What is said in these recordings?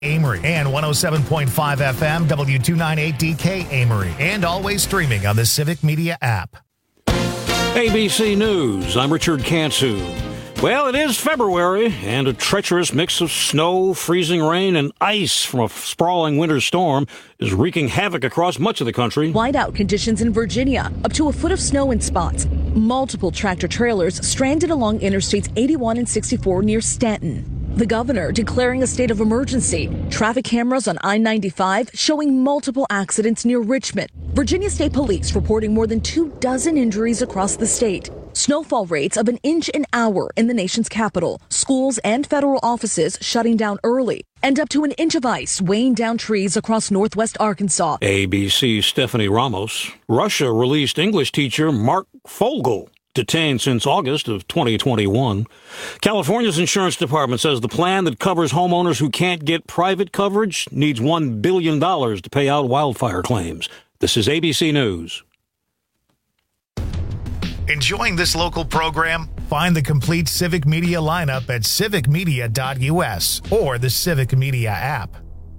Amory and 107.5 FM W298DK Amory, and always streaming on the Civic Media app. ABC News, I'm Richard Cantu. Well, it is February, and a treacherous mix of snow, freezing rain, and ice from a sprawling winter storm is wreaking havoc across much of the country. Whiteout conditions in Virginia, up to a foot of snow in spots. Multiple tractor trailers stranded along Interstates 81 and 64 near Stanton. The governor declaring a state of emergency. Traffic cameras on I-95 showing multiple accidents near Richmond. Virginia State Police reporting more than 24 injuries across the state. Snowfall rates of an inch an hour in the nation's capital. Schools and federal offices shutting down early. And up to an inch of ice weighing down trees across northwest Arkansas. ABC's Stephanie Ramos. Russia released English teacher Mark Fogel, detained since August of 2021. California's insurance department says the plan that covers homeowners who can't get private coverage needs $1 billion to pay out wildfire claims. This is ABC News. Enjoying this local program? Find the complete Civic Media lineup at civicmedia.us or the Civic Media app.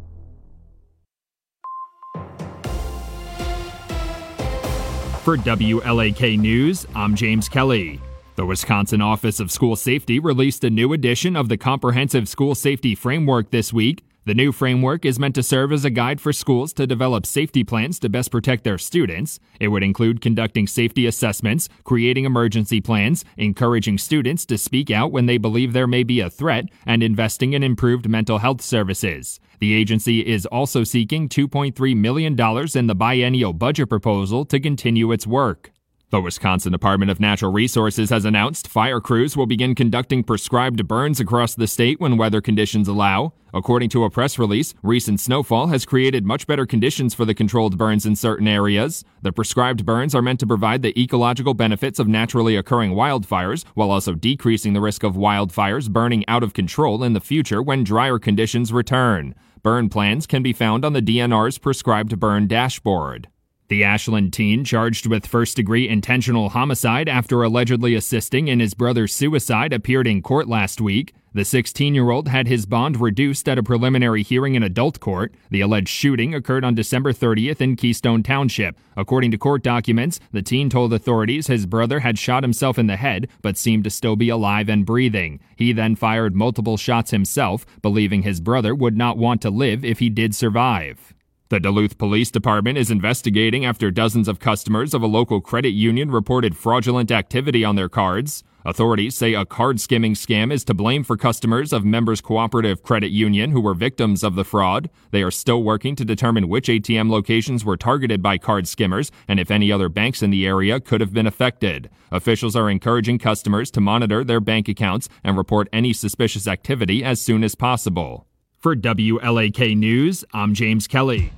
For WLAK News, I'm James Kelly. The Wisconsin Office of School Safety released a new edition of the Comprehensive School Safety Framework this week. The new framework is meant to serve as a guide for schools to develop safety plans to best protect their students. It would include conducting safety assessments, creating emergency plans, encouraging students to speak out when they believe there may be a threat, and investing in improved mental health services. The agency is also seeking $2.3 million in the biennial budget proposal to continue its work. The Wisconsin Department of Natural Resources has announced fire crews will begin conducting prescribed burns across the state when weather conditions allow. According to a press release, recent snowfall has created much better conditions for the controlled burns in certain areas. The prescribed burns are meant to provide the ecological benefits of naturally occurring wildfires, while also decreasing the risk of wildfires burning out of control in the future when drier conditions return. Burn plans can be found on the DNR's prescribed burn dashboard. The Ashland teen charged with first-degree intentional homicide after allegedly assisting in his brother's suicide appeared in court last week. The 16-year-old had his bond reduced at a preliminary hearing in adult court. The alleged shooting occurred on December 30th in Keystone Township. According to court documents, the teen told authorities his brother had shot himself in the head, but seemed to still be alive and breathing. He then fired multiple shots himself, believing his brother would not want to live if he did survive. The Duluth Police Department is investigating after dozens of customers of a local credit union reported fraudulent activity on their cards. Authorities say a card skimming scam is to blame for customers of Members Cooperative Credit Union who were victims of the fraud. They are still working to determine which ATM locations were targeted by card skimmers and if any other banks in the area could have been affected. Officials are encouraging customers to monitor their bank accounts and report any suspicious activity as soon as possible. For WLAK News, I'm James Kelly.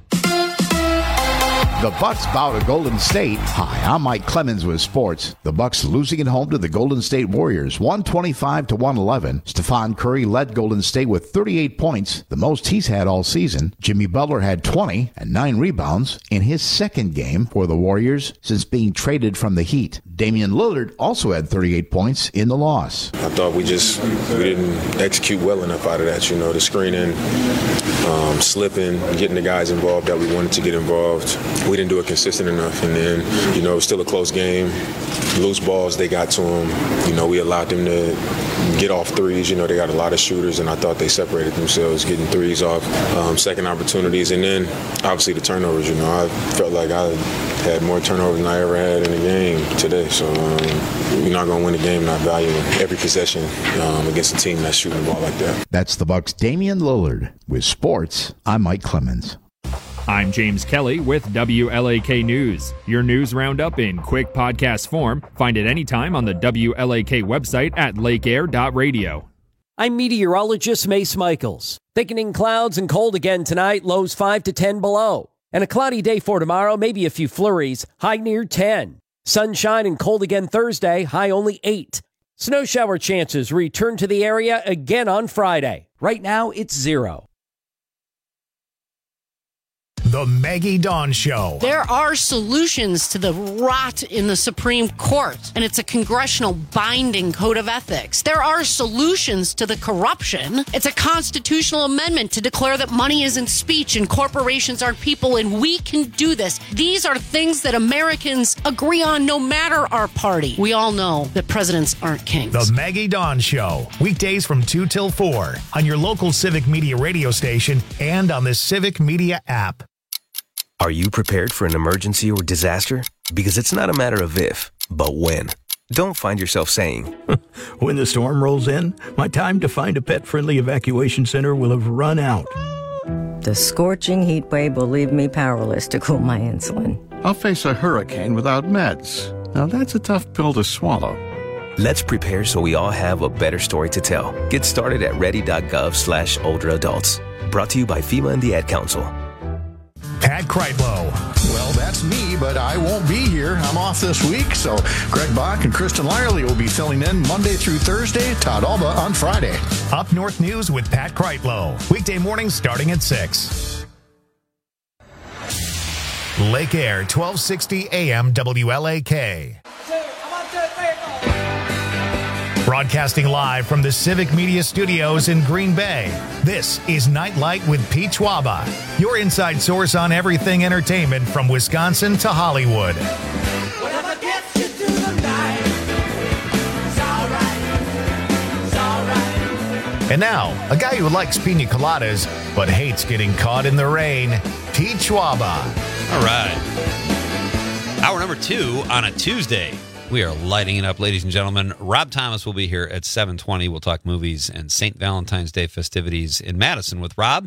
The Bucks bow to Golden State. Hi, I'm Mike Clemens with sports. The Bucks losing at home to the Golden State Warriors, 125-111. Stephon Curry led Golden State with 38 points, the most he's had all season. Jimmy Butler had 20 and 9 rebounds in his second game for the Warriors since being traded from the Heat. Damian Lillard also had 38 points in the loss. I thought we didn't execute well enough out of that, the screening, slipping, getting the guys involved that we wanted to get involved. We didn't do it consistent enough, and then, it was still a close game. Loose balls, they got to them. We allowed them to get off threes. They got a lot of shooters, and I thought they separated themselves, getting threes off, second opportunities, and then obviously the turnovers. I felt like I had more turnovers than I ever had in a game today. So you're not going to win a game not valuing every possession against a team that's shooting the ball like that. That's the Bucks' Damian Lillard. With sports, I'm Mike Clemens. I'm James Kelly with WLAK News. Your news roundup in quick podcast form. Find it anytime on the WLAK website at lakeair.radio. I'm meteorologist Mace Michaels. Thickening clouds and cold again tonight, lows 5 to 10 below. And a cloudy day for tomorrow, maybe a few flurries, high near 10. Sunshine and cold again Thursday, high only 8. Snow shower chances return to the area again on Friday. Right now, it's 0. The Maggie Dawn Show. There are solutions to the rot in the Supreme Court, and it's a congressional binding code of ethics. There are solutions to the corruption. It's a constitutional amendment to declare that money isn't speech and corporations aren't people, and we can do this. These are things that Americans agree on no matter our party. We all know that presidents aren't kings. The Maggie Dawn Show. Weekdays from 2 till 4 on your local Civic Media radio station and on the Civic Media app. Are you prepared for an emergency or disaster? Because it's not a matter of if, but when. Don't find yourself saying, when the storm rolls in, my time to find a pet-friendly evacuation center will have run out. The scorching heat wave will leave me powerless to cool my insulin. I'll face a hurricane without meds. Now that's a tough pill to swallow. Let's prepare so we all have a better story to tell. Get started at ready.gov/older adults. Brought to you by FEMA and the Ad Council. Pat Kreitlow. Well, that's me, but I won't be here. I'm off this week, so Greg Bach and Kristen Lyerly will be filling in Monday through Thursday, Todd Alba on Friday. Up North News with Pat Kreitlow. Weekday mornings starting at 6. Lake Air, 1260 AM WLAK. Broadcasting live from the Civic Media Studios in Green Bay, this is Nightlight with Pete Schwaba, your inside source on everything entertainment from Wisconsin to Hollywood. Whatever gets you through the night, it's all right. And now, a guy who likes pina coladas but hates getting caught in the rain, Pete Schwaba. All right. Hour number 2 on a Tuesday. We are lighting it up, ladies and gentlemen. Rob Thomas will be here at 7:20. We'll talk movies and St. Valentine's Day festivities in Madison with Rob.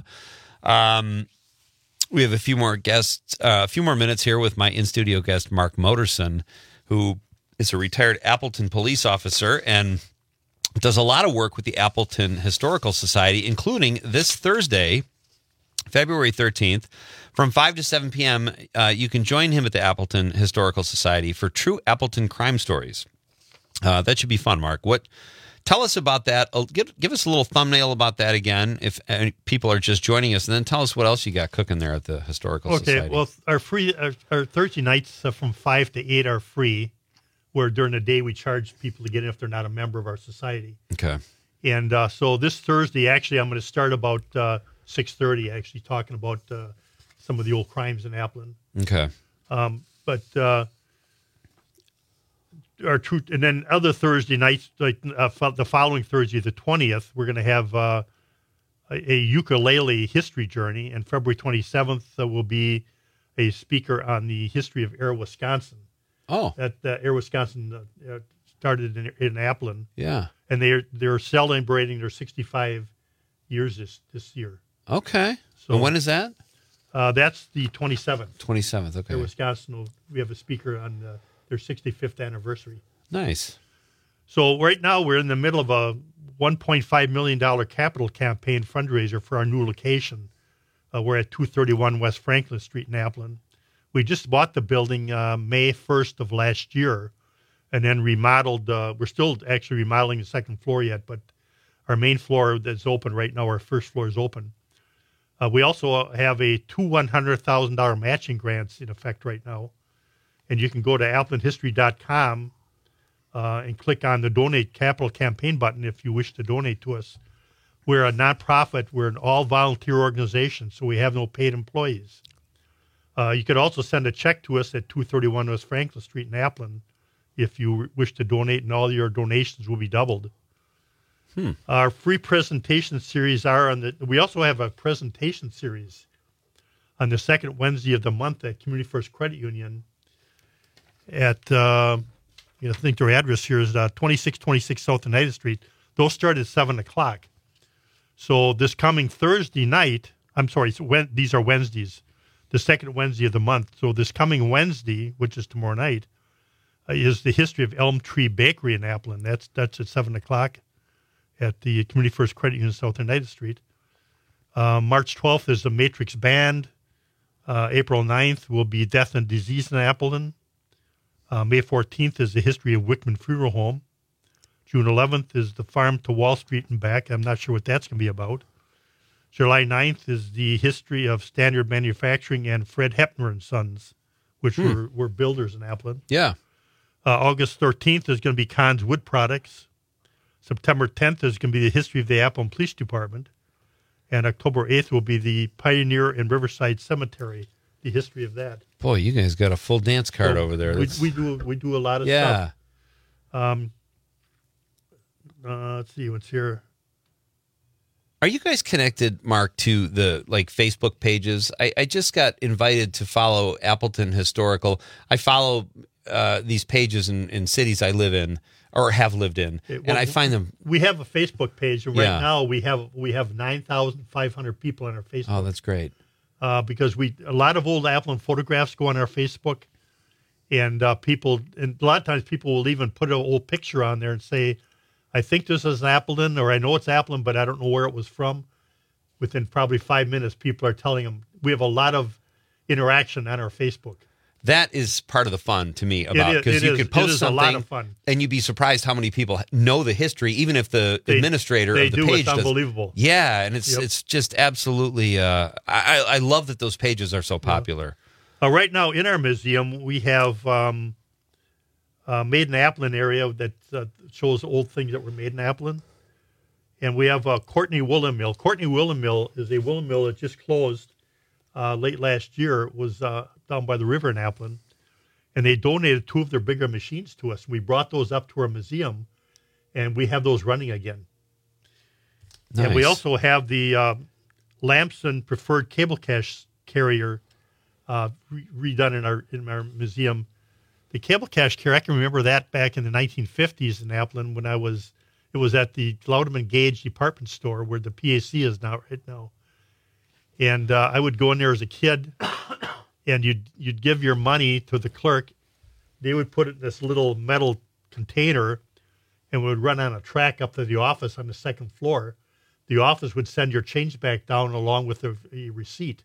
We have a few more guests, a few more minutes here with my in-studio guest, Mark Moderson, who is a retired Appleton police officer and does a lot of work with the Appleton Historical Society, including this Thursday, February 13th, from 5 to 7 p.m., you can join him at the Appleton Historical Society for True Appleton Crime Stories. That should be fun, Mark. Tell us about that. Give us a little thumbnail about that again, if people are just joining us, and then tell us what else you got cooking there at the Historical Society. Okay, well, our Thursday nights from 5 to 8 are free, where during the day we charge people to get in if they're not a member of our society. Okay. And so this Thursday, actually, I'm going to start about 6:30, actually, talking about some of the old crimes in Appleton. Okay. But our true, and then other Thursday nights, like the following Thursday, the 20th, we're going to have a ukulele history journey, and February 27th will be a speaker on the history of Air Wisconsin. Oh, that Air Wisconsin started in Appleton. Yeah, and they're celebrating their 65 years this year. Okay. So and when is that? That's the 27th. 27th, okay. Air Wisconsin, we have a speaker on their 65th anniversary. Nice. So right now we're in the middle of a $1.5 million capital campaign fundraiser for our new location. We're at 231 West Franklin Street in Appleton. We just bought the building May 1st of last year and then remodeled. We're still actually remodeling the second floor yet, but our main floor that's open right now, our first floor is open. We also have two $100,000 matching grants in effect right now. And you can go to appletonhistory.com and click on the Donate Capital Campaign button if you wish to donate to us. We're a nonprofit. We're an all-volunteer organization, so we have no paid employees. You could also send a check to us at 231 West Franklin Street in Appleton if you wish to donate, and all your donations will be doubled. Our free presentation series we also have a presentation series on the second Wednesday of the month at Community First Credit Union at, I think their address here is 2626 South Oneida Street. Those start at 7 o'clock. So this coming Thursday night, these are Wednesdays, the second Wednesday of the month. So this coming Wednesday, which is tomorrow night, is the history of Elm Tree Bakery in Appleton. That's at 7 o'clock. At the Community First Credit Union, South Oneida Street. March 12th is the Matrix Band. April 9th will be Death and Disease in Appleton. May 14th is the history of Wickman Funeral Home. June 11th is the Farm to Wall Street and Back. I'm not sure what that's going to be about. July 9th is the history of Standard Manufacturing and Fred Hepner and Sons, which were builders in Appleton. Yeah. August 13th is going to be Kahn's Wood Products. September 10th is going to be the history of the Appleton Police Department. And October 8th will be the Pioneer and Riverside Cemetery, the history of that. Boy, you guys got a full dance card over there. We do a lot of stuff. Let's see what's here. Are you guys connected, Mark, to the Facebook pages? I just got invited to follow Appleton Historical. I follow these pages in cities I live in or have lived in, and I find them. We have a Facebook page, and right now we have 9,500 people on our Facebook. Oh, that's great. Because a lot of old Appleton photographs go on our Facebook, and a lot of times people will even put an old picture on there and say, I think this is Appleton, or I know it's Appleton, but I don't know where it was from. Within probably 5 minutes, people are telling them. We have a lot of interaction on our Facebook. That is part of the fun to me because you could post something, a lot of fun. And you'd be surprised how many people know the history, even if the administrator of the page does. It's unbelievable. Yeah, and it's just absolutely. I love that those pages are so popular. Right now in our museum, we have made in Appleton area that shows old things that were made in Appleton, and we have Courtney Woolen Mill. Courtney Woolen Mill is a woolen mill that just closed late last year. It was down by the river in Appleton, and they donated 2 of their bigger machines to us. We brought those up to our museum, and we have those running again. Nice. And we also have the Lamson Preferred Cable Cash Carrier redone in our museum. The cable cash carrier, I can remember that back in the 1950s in Appleton when it was at the Laudeman Gage department store where the PAC is now right now. And I would go in there as a kid, and you'd give your money to the clerk. They would put it in this little metal container, and we would run on a track up to the office on the second floor. The office would send your change back down along with a receipt.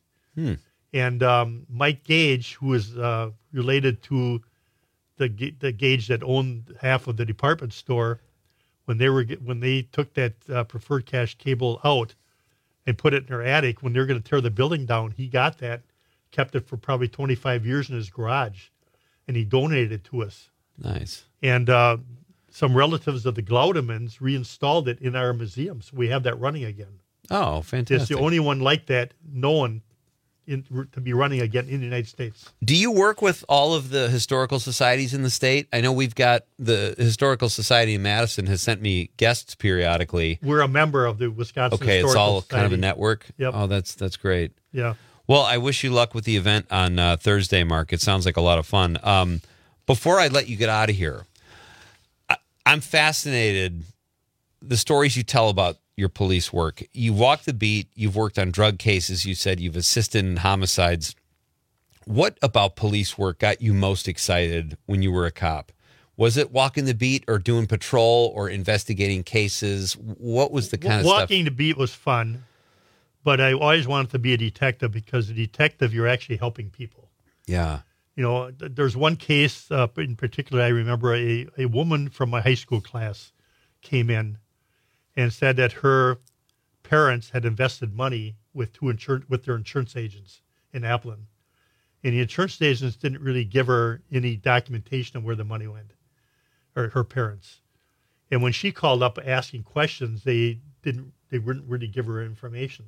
And Mike Gage, who is related to the Gage that owned half of the department store, when they took that preferred cash cable out and put it in their attic, when they were going to tear the building down, he got that, kept it for probably 25 years in his garage, and he donated it to us. Nice. And some relatives of the Glaudemans reinstalled it in our museum, so we have that running again. Oh, fantastic. It's the only one like that known to be running again in the United States. Do you work with all of the historical societies in the state? I know we've got the Historical Society in Madison has sent me guests periodically. We're a member of the Wisconsin Historical it's all Society. kind of a network? Yep. Oh, that's great. Yeah. Well, I wish you luck with the event on Thursday, Mark. It sounds like a lot of fun. Before I let you get out of here, I'm fascinated the stories you tell about your police work. You walk the beat. You've worked on drug cases. You said you've assisted in homicides. What about police work got you most excited when you were a cop? Was it walking the beat or doing patrol or investigating cases? What was the kind of stuff? Walking the beat was fun, but I always wanted to be a detective because a detective, you're actually helping people. Yeah. You know, there's one case in particular I remember a woman from my high school class came in and said that her parents had invested money with their insurance agents in Appleton. And the insurance agents didn't really give her any documentation of where the money went, or her parents. And when she called up asking questions, they wouldn't really give her information.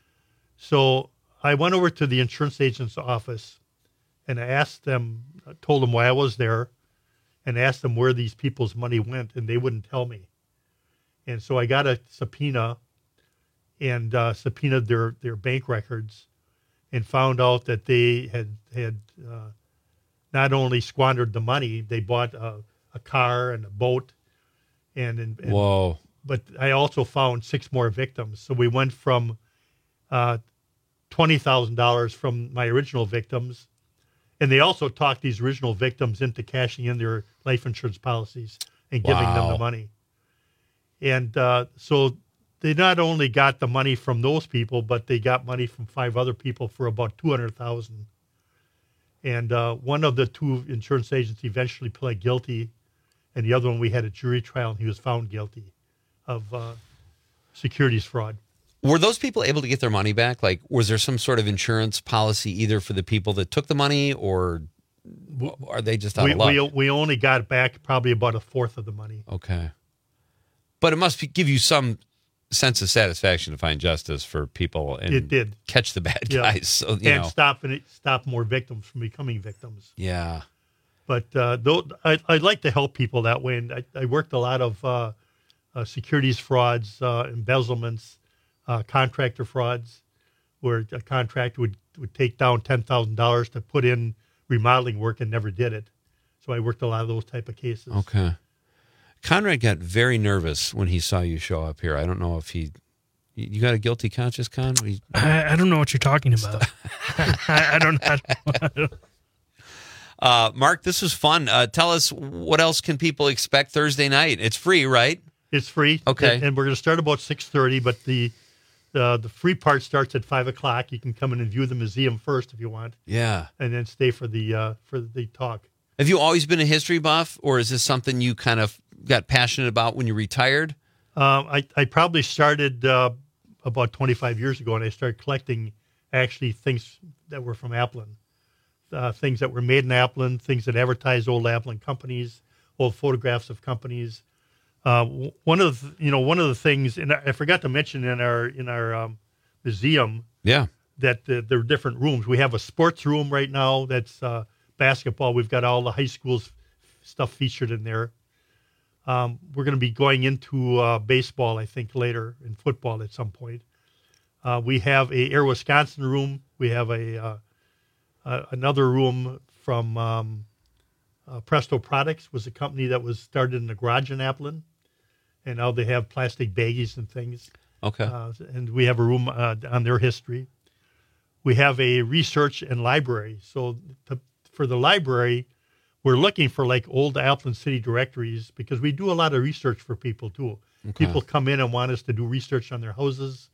So I went over to the insurance agent's office and I told them why I was there, and asked them where these people's money went, and they wouldn't tell me. And so I got a subpoena and subpoenaed their bank records and found out that they had not only squandered the money, they bought a car and a boat. And whoa. But I also found 6 more victims. So we went from $20,000 from my original victims. And they also talked these original victims into cashing in their life insurance policies and giving them the money. And so they not only got the money from those people, but they got money from 5 other people for about $200,000. And one of the 2 insurance agents eventually pled guilty, and the other one we had a jury trial, and he was found guilty of securities fraud. Were those people able to get their money back? Like, was there some sort of insurance policy either for the people that took the money, or are they just out of luck? We only got back probably about a fourth of the money. Okay. But it must give you some sense of satisfaction to find justice for people and it did. Catch the bad guys. So, stop more victims from becoming victims. Yeah. But I like to help people that way. And I worked a lot of securities frauds, embezzlements, contractor frauds, where a contractor would take down $10,000 to put in remodeling work and never did it. So I worked a lot of those type of cases. Okay. Conrad got very nervous when he saw you show up here. I don't know if you got a guilty conscience, Con? I don't know what you're talking about. I don't know. Mark, this was fun. Tell us, what else can people expect Thursday night? It's free, right? It's free. Okay. And we're going to start about 6:30, but the free part starts at 5 o'clock. You can come in and view the museum first if you want. Yeah. And then stay for the talk. Have you always been a history buff, or is this something you kind of got passionate about when you retired? I probably started about 25 years ago, and I started collecting actually things that were from Applin, things that were made in Applin, things that advertised old Applin companies, old photographs of companies. One of the things, and I forgot to mention in our museum, that there are different rooms. We have a sports room right now that's basketball. We've got all the high schools stuff featured in there. We're going to be going into baseball, I think, later, and football at some point. We have a Air Wisconsin room. We have another room from Presto Products, was a company that was started in the garage in Applin, and now they have plastic baggies and things. Okay. And we have a room on their history. We have a research and library. So for the library, we're looking for like old Applin city directories because we do a lot of research for people too. Okay. People come in and want us to do research on their houses,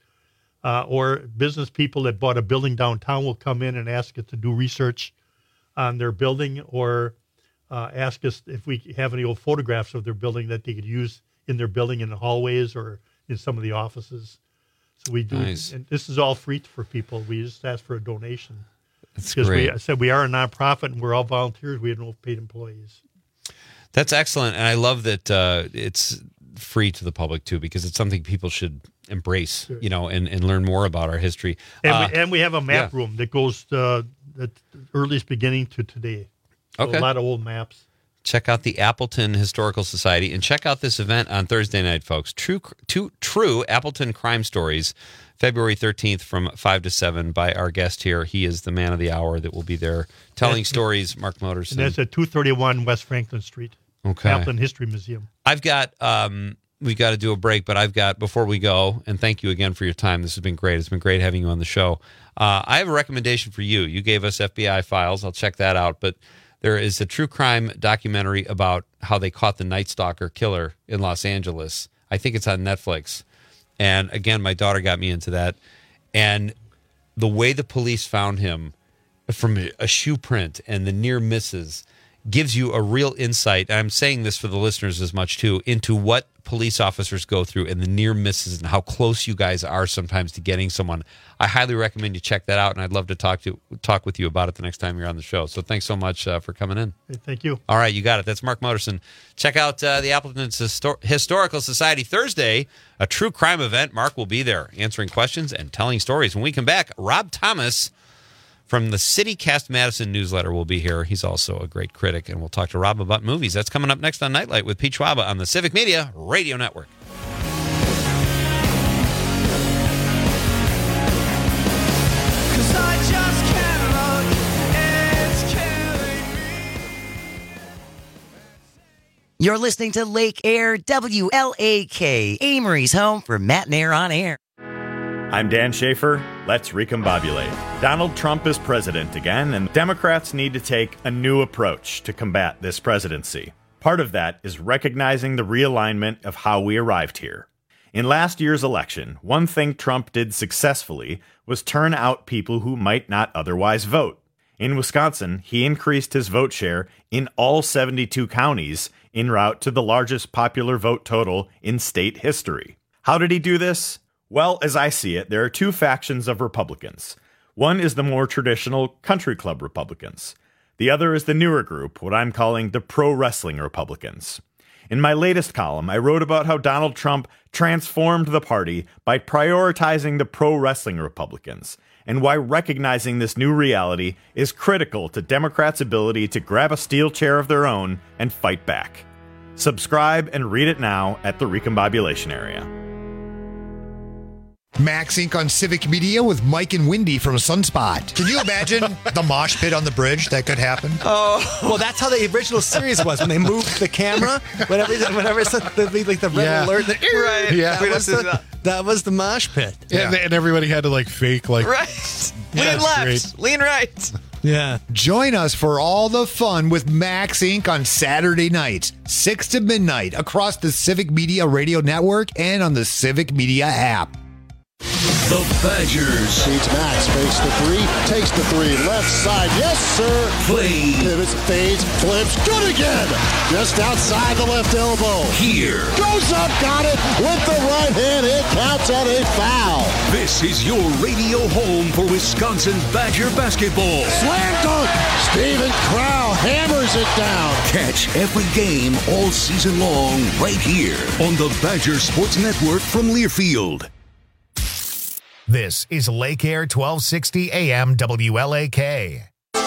or business people that bought a building downtown will come in and ask us to do research on their building, or ask us if we have any old photographs of their building that they could use in their building in the hallways or in some of the offices. So we do, nice. And this is all free for people. We just ask for a donation. That's great. I said we are a nonprofit and we're all volunteers. We have no paid employees. That's excellent, and I love that it's free to the public too, because it's something people should embrace, sure. And learn more about our history. And we have a map room that goes at the earliest beginning to today. So okay. A lot of old maps. Check out the Appleton Historical Society, and check out this event on Thursday night, folks. True Appleton Crime Stories, February 13th from 5 to 7 by our guest here. He is the man of the hour that will be there telling stories, Mark Moderson. And that's at 231 West Franklin Street, okay. Applin History Museum. I've got, we got to do a break, but I've got, before we go, and thank you again for your time. This has been great. It's been great having you on the show. I have a recommendation for you. You gave us FBI files. I'll check that out, but there is a true crime documentary about how they caught the Night Stalker killer in Los Angeles. I think it's on Netflix. And again, my daughter got me into that. And the way the police found him from a shoe print and the near misses gives you a real insight. I'm saying this for the listeners as much too, into what police officers go through and the near misses and how close you guys are sometimes to getting someone. I highly recommend you check that out, and I'd love to talk with you about it the next time you're on the show. So thanks so much for coming in. Thank you. All right, you got it. That's Mark Moderson. Check out the Appleton Historical Society Thursday, a true crime event. Mark will be there answering questions and telling stories. When we come back, Rob Thomas from the CityCast Madison newsletter will be here. He's also a great critic, and we'll talk to Rob about movies. That's coming up next on Nightlight with Pete Schwaba on the Civic Media Radio Network. You're listening to Lake Air WLAK, Amory's home for Matt and Air on Air. I'm Dan Schaefer. Let's recombobulate. Donald Trump is president again, and Democrats need to take a new approach to combat this presidency. Part of that is recognizing the realignment of how we arrived here. In last year's election, one thing Trump did successfully was turn out people who might not otherwise vote. In Wisconsin, he increased his vote share in all 72 counties en route to the largest popular vote total in state history. How did he do this? Well, as I see it, there are two factions of Republicans. One is the more traditional country club Republicans. The other is the newer group, what I'm calling the pro-wrestling Republicans. In my latest column, I wrote about how Donald Trump transformed the party by prioritizing the pro-wrestling Republicans, and why recognizing this new reality is critical to Democrats' ability to grab a steel chair of their own and fight back. Subscribe and read it now at the Recombobulation Area. Max Inc. on Civic Media with Mike and Wendy from Sunspot. Can you imagine the mosh pit on the bridge that could happen? Oh, well, that's how the original series was when they moved the camera. Whenever it's the red alert, right? Yeah, that was the mosh pit. Yeah. And everybody had to fake right. Lean left, great. lean right. Yeah. Join us for all the fun with Max Inc. on Saturday nights, 6 to midnight, across the Civic Media Radio Network and on the Civic Media app. The Badgers. Feeds Max, fakes the three, takes the three, left side, yes sir. Play. Pivots, fades, flips, good again. Just outside the left elbow. Here. Goes up, got it with the right hand, it counts at a foul. This is your radio home for Wisconsin Badger basketball. Slam dunk. Steven Crow hammers it down. Catch every game all season long right here on the Badger Sports Network from Learfield. This is Lake Air 1260 AM WLAK.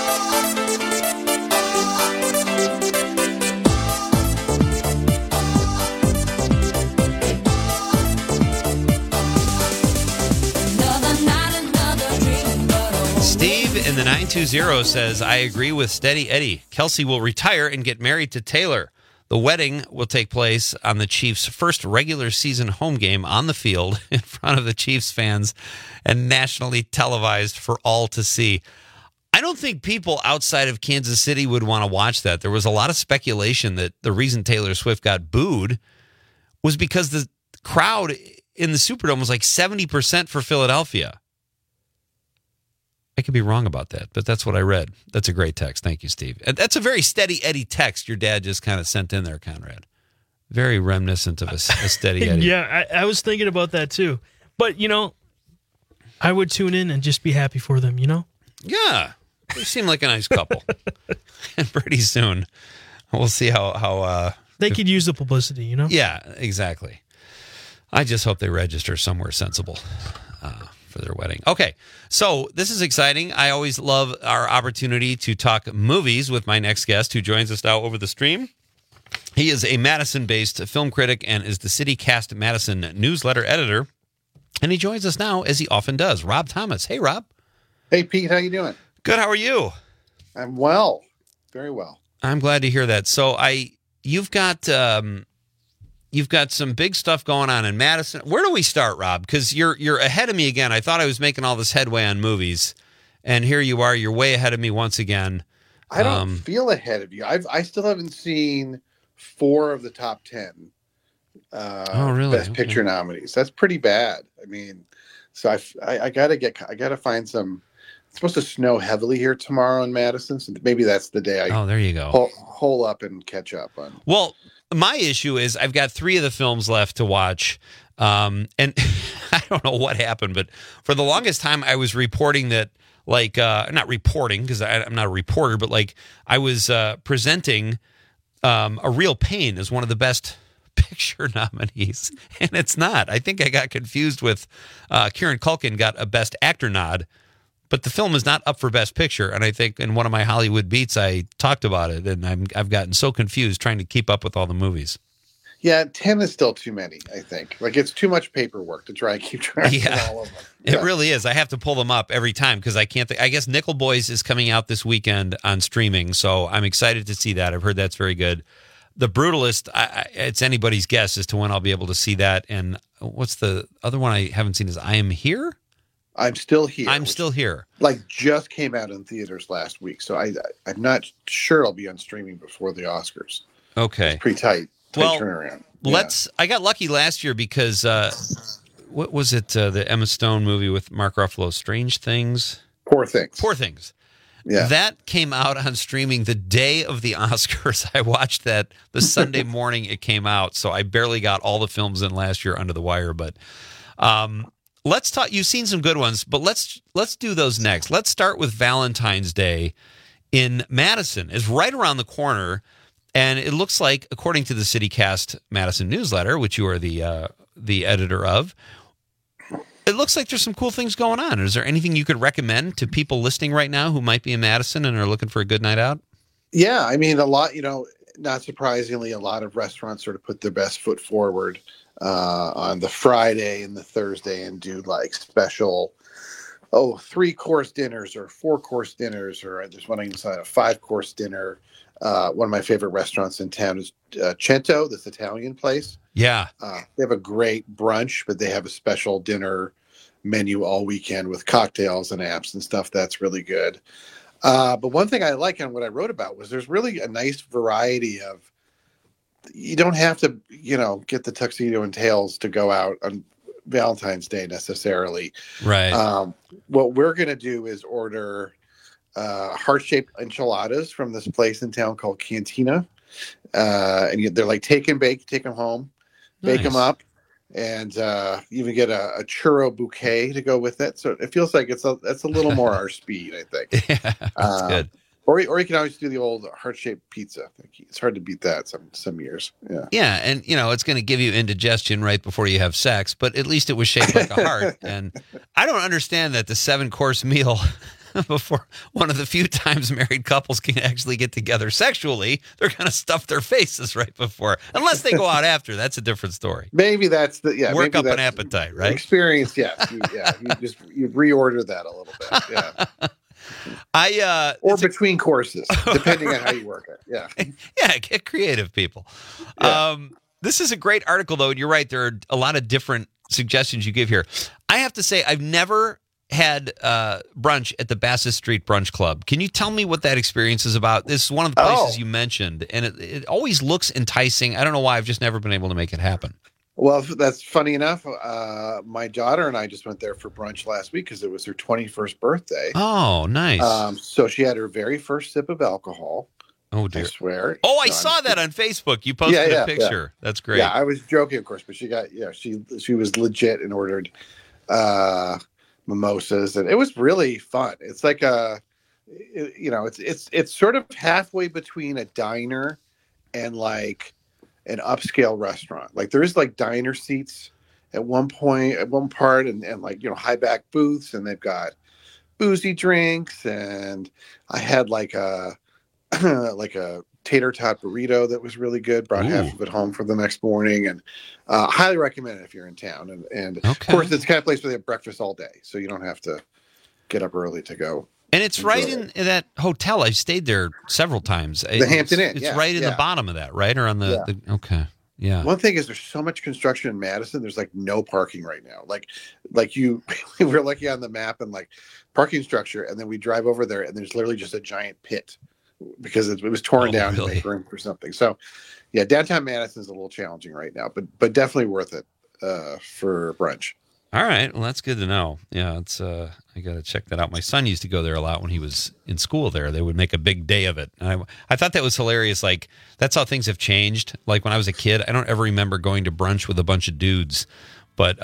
Steve in the 920 says, I agree with Steady Eddie. Kelsey will retire and get married to Taylor. The wedding will take place on the Chiefs' first regular season home game on the field in front of the Chiefs fans and nationally televised for all to see. I don't think people outside of Kansas City would want to watch that. There was a lot of speculation that the reason Taylor Swift got booed was because the crowd in the Superdome was like 70% for Philadelphia. I could be wrong about that, but that's what I read. That's a great text. Thank you, Steve. And that's a very Steady Eddie text your dad just kind of sent in there, Conrad. Very reminiscent of a Steady Eddie. Yeah, I was thinking about that too. But, I would tune in and just be happy for them, Yeah, they seem like a nice couple. And pretty soon, we'll see how they could use the publicity, Yeah, exactly. I just hope they register somewhere sensible for their wedding. Okay, so this is exciting. I always love our opportunity to talk movies with my next guest who joins us now over the stream. He is a Madison-based film critic and is the CityCast Madison newsletter editor. And he joins us now, as he often does. Rob Thomas. Hey, Rob. Hey, Pete. How you doing? Good. How are you? I'm well. Very well. I'm glad to hear that. So you've got some big stuff going on in Madison. Where do we start, Rob? Because you're ahead of me again. I thought I was making all this headway on movies, and here you are. You're way ahead of me once again. I don't feel ahead of you. I still haven't seen 4 of the top 10 really? Best Picture nominees. That's pretty bad. I mean, so I gotta find some. It's supposed to snow heavily here tomorrow in Madison, so maybe that's the day I. Oh, there you go. Hole up and catch up on. Well, my issue is I've got 3 of the films left to watch, and I don't know what happened, but for the longest time I was reporting that, not reporting because I'm not a reporter, but I was presenting A Real Pain as one of the Best Picture nominees, and it's not. I think I got confused with Kieran Culkin got a Best Actor nod, but the film is not up for Best Picture. And I think in one of my Hollywood beats, I talked about it, and I've gotten so confused trying to keep up with all the movies. Yeah, 10 is still too many, I think. It's too much paperwork to try and keep track of all of them. Yeah. It really is. I have to pull them up every time because I can't. I guess Nickel Boys is coming out this weekend on streaming, so I'm excited to see that. I've heard that's very good. The Brutalist, it's anybody's guess as to when I'll be able to see that. And what's the other one I haven't seen is I Am Here? I'm Still Here. I'm Still Here. Just came out in theaters last week, so I'm not sure I'll be on streaming before the Oscars. Okay. It's pretty tight turnaround. Yeah. I got lucky last year because, what was it, the Emma Stone movie with Mark Ruffalo, Strange Things? Poor Things. Yeah. That came out on streaming the day of the Oscars. I watched that the Sunday morning it came out, so I barely got all the films in last year under the wire. But Let's talk. You've seen some good ones, but let's do those next. Let's start with Valentine's Day in Madison. It's right around the corner, and it looks like, according to the CityCast Madison newsletter, which you are the editor of, it looks like there's some cool things going on. Is there anything you could recommend to people listening right now who might be in Madison and are looking for a good night out? Yeah, I mean, a lot, not surprisingly, a lot of restaurants sort of put their best foot forward on the Friday and the Thursday and do like special, 3-course dinners or 4-course dinners, or there's one inside a 5-course dinner. One of my favorite restaurants in town is Cento, this Italian place. Yeah. They have a great brunch, but they have a special dinner menu all weekend with cocktails and apps and stuff. That's really good. But one thing I like and what I wrote about was there's really a nice variety of, you don't have to, get the tuxedo and tails to go out on Valentine's Day necessarily. Right. What we're going to do is order heart-shaped enchiladas from this place in town called Cantina. And they're like take and bake, take them home, bake them up, and even get a churro bouquet to go with it. So it feels like that's a little more our speed, I think. Yeah, that's good. Or you can always do the old heart-shaped pizza. It's hard to beat that some years. Yeah. Yeah, and it's going to give you indigestion right before you have sex, but at least it was shaped like a heart. And I don't understand that the 7-course meal before one of the few times married couples can actually get together sexually, they're going to stuff their faces right before, unless they go out after. That's a different story. Maybe that's work up an appetite, right? Experience, yes. You reorder that a little bit. Yeah. Or between courses, depending on how you work it. Yeah. Yeah, get creative, people. Yeah. This is a great article, though, and you're right. There are a lot of different suggestions you give here. I have to say, I've never had brunch at the Bassett Street Brunch Club. Can you tell me what that experience is about? This is one of the places you mentioned, and it always looks enticing. I don't know why. I've just never been able to make it happen. Well, that's funny enough. My daughter and I just went there for brunch last week because it was her 21st birthday. Oh, nice. So she had her very first sip of alcohol. Oh, dear. I swear. Oh, I saw that on Facebook. You posted a picture. That's great. Yeah, I was joking, of course, but she got, she was legit and ordered mimosas, and it was really fun. It's like it's sort of halfway between a diner and like an upscale restaurant. Like there is like diner seats at one part and like, high back booths, and they've got boozy drinks, and I had like a tater tot burrito that was really good. Brought half of it home for the next morning, and highly recommend it if you're in town. And of course, it's the kind of place where they have breakfast all day, so you don't have to get up early to go. And it's right in that hotel. I've stayed there several times. The Hampton Inn. It's right in the bottom of that, right? Or on the okay. Yeah. One thing is there's so much construction in Madison. There's like no parking right now. Like we're looking on the map and like parking structure, and then we drive over there and there's literally just a giant pit because it was torn down to make room for something. So yeah, downtown Madison is a little challenging right now, but definitely worth it for brunch. All right. Well, that's good to know. Yeah, it's I got to check that out. My son used to go there a lot when he was in school there. They would make a big day of it. And I thought that was hilarious. Like, that's how things have changed. Like, when I was a kid, I don't ever remember going to brunch with a bunch of dudes. But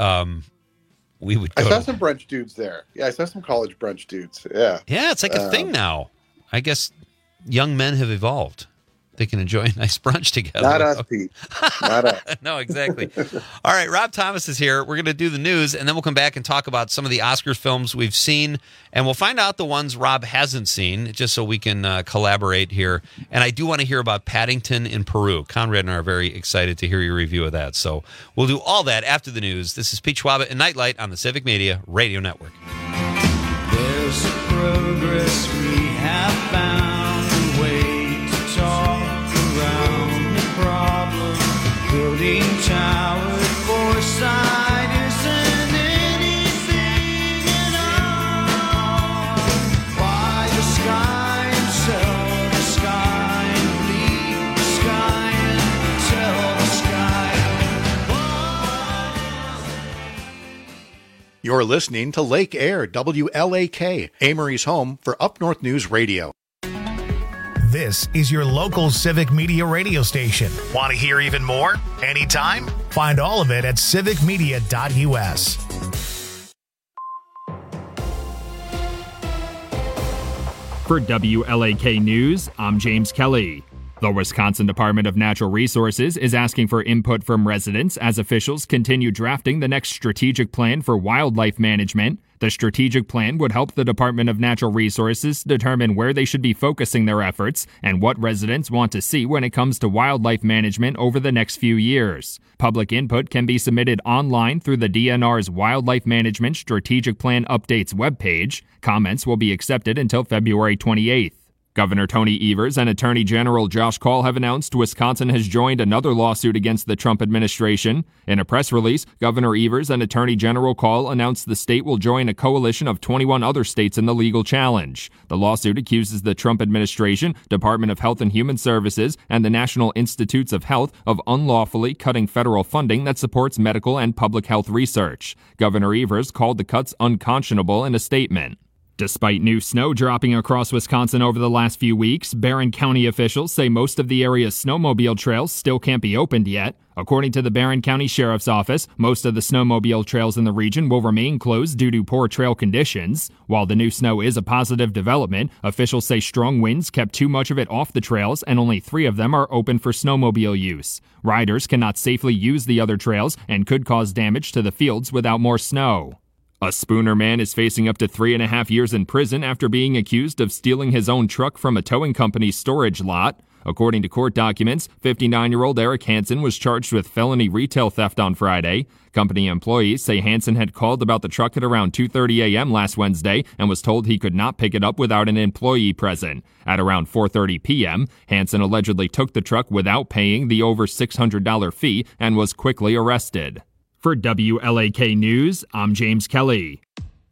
we would go. I saw some brunch dudes there. Yeah, I saw some college brunch dudes. Yeah. Yeah, it's like a thing now. I guess young men have evolved. They can enjoy a nice brunch together. Not us, Pete. Not us. No, exactly. All right, Rob Thomas is here. We're going to do the news, and then we'll come back and talk about some of the Oscars films we've seen, and we'll find out the ones Rob hasn't seen, just so we can collaborate here. And I do want to hear about Paddington in Peru. Conrad and I are very excited to hear your review of that. So we'll do all that after the news. This is Pete Schwaba and Nightlight on the Civic Media Radio Network. There's a progress we have found, a way to talk around the problem. Building towers, foresight isn't anything at all. Why the sky and sell the sky and leave the sky and tell the sky. You're listening to Lake Air, WLAK, Amory's home for Up North News Radio. This is your local Civic Media radio station. Want to hear even more? Anytime? Find all of it at civicmedia.us. For WLAK News, I'm James Kelly. The Wisconsin Department of Natural Resources is asking for input from residents as officials continue drafting the next strategic plan for wildlife management. The strategic plan would help the Department of Natural Resources determine where they should be focusing their efforts and what residents want to see when it comes to wildlife management over the next few years. Public input can be submitted online through the DNR's Wildlife Management Strategic Plan Updates webpage. Comments will be accepted until February 28th. Governor Tony Evers and Attorney General Josh Kaul have announced Wisconsin has joined another lawsuit against the Trump administration. In a press release, Governor Evers and Attorney General Kaul announced the state will join a coalition of 21 other states in the legal challenge. The lawsuit accuses the Trump administration, Department of Health and Human Services, and the National Institutes of Health of unlawfully cutting federal funding that supports medical and public health research. Governor Evers called the cuts unconscionable in a statement. Despite new snow dropping across Wisconsin over the last few weeks, Barron County officials say most of the area's snowmobile trails still can't be opened yet. According to the Barron County Sheriff's Office, most of the snowmobile trails in the region will remain closed due to poor trail conditions. While the new snow is a positive development, officials say strong winds kept too much of it off the trails and only 3 of them are open for snowmobile use. Riders cannot safely use the other trails and could cause damage to the fields without more snow. A Spooner man is facing up to 3.5 years in prison after being accused of stealing his own truck from a towing company's storage lot. According to court documents, 59-year-old Eric Hansen was charged with felony retail theft on Friday. Company employees say Hansen had called about the truck at around 2:30 a.m. last Wednesday and was told he could not pick it up without an employee present. At around 4:30 p.m., Hansen allegedly took the truck without paying the over $600 fee and was quickly arrested. For WLAK News, I'm James Kelly.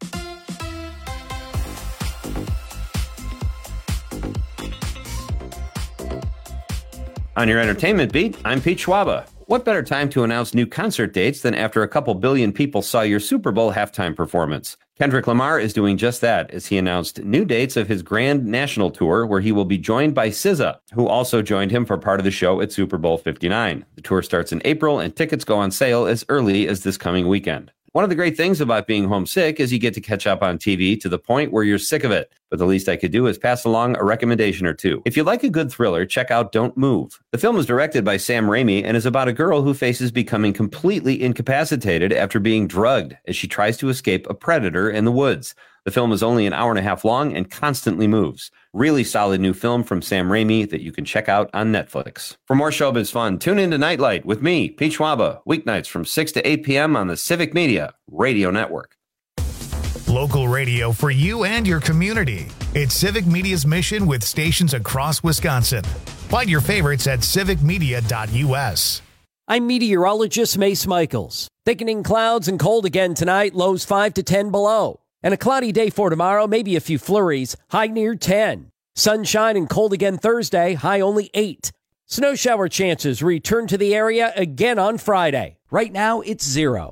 On your entertainment beat, I'm Pete Schwaba. What better time to announce new concert dates than after a couple billion people saw your Super Bowl halftime performance? Kendrick Lamar is doing just that as he announced new dates of his grand national tour where he will be joined by SZA, who also joined him for part of the show at Super Bowl 59. The tour starts in April and tickets go on sale as early as this coming weekend. One of the great things about being homesick is you get to catch up on TV to the point where you're sick of it. But the least I could do is pass along a recommendation or two. If you like a good thriller, check out Don't Move. The film is directed by Sam Raimi and is about a girl who faces becoming completely incapacitated after being drugged as she tries to escape a predator in the woods. The film is only an hour and a half long and constantly moves. Really solid new film from Sam Raimi that you can check out on Netflix. For more showbiz fun, tune in to Nightlight with me, Pete Schwaba, weeknights from 6 to 8 p.m. on the Civic Media Radio Network. Local radio for you and your community. It's Civic Media's mission with stations across Wisconsin. Find your favorites at civicmedia.us. I'm meteorologist Mace Michaels. Thickening clouds and cold again tonight, lows 5 to 10 below. And a cloudy day for tomorrow, maybe a few flurries, high near 10. Sunshine and cold again Thursday, high only 8. Snow shower chances return to the area again on Friday. Right now, it's 0.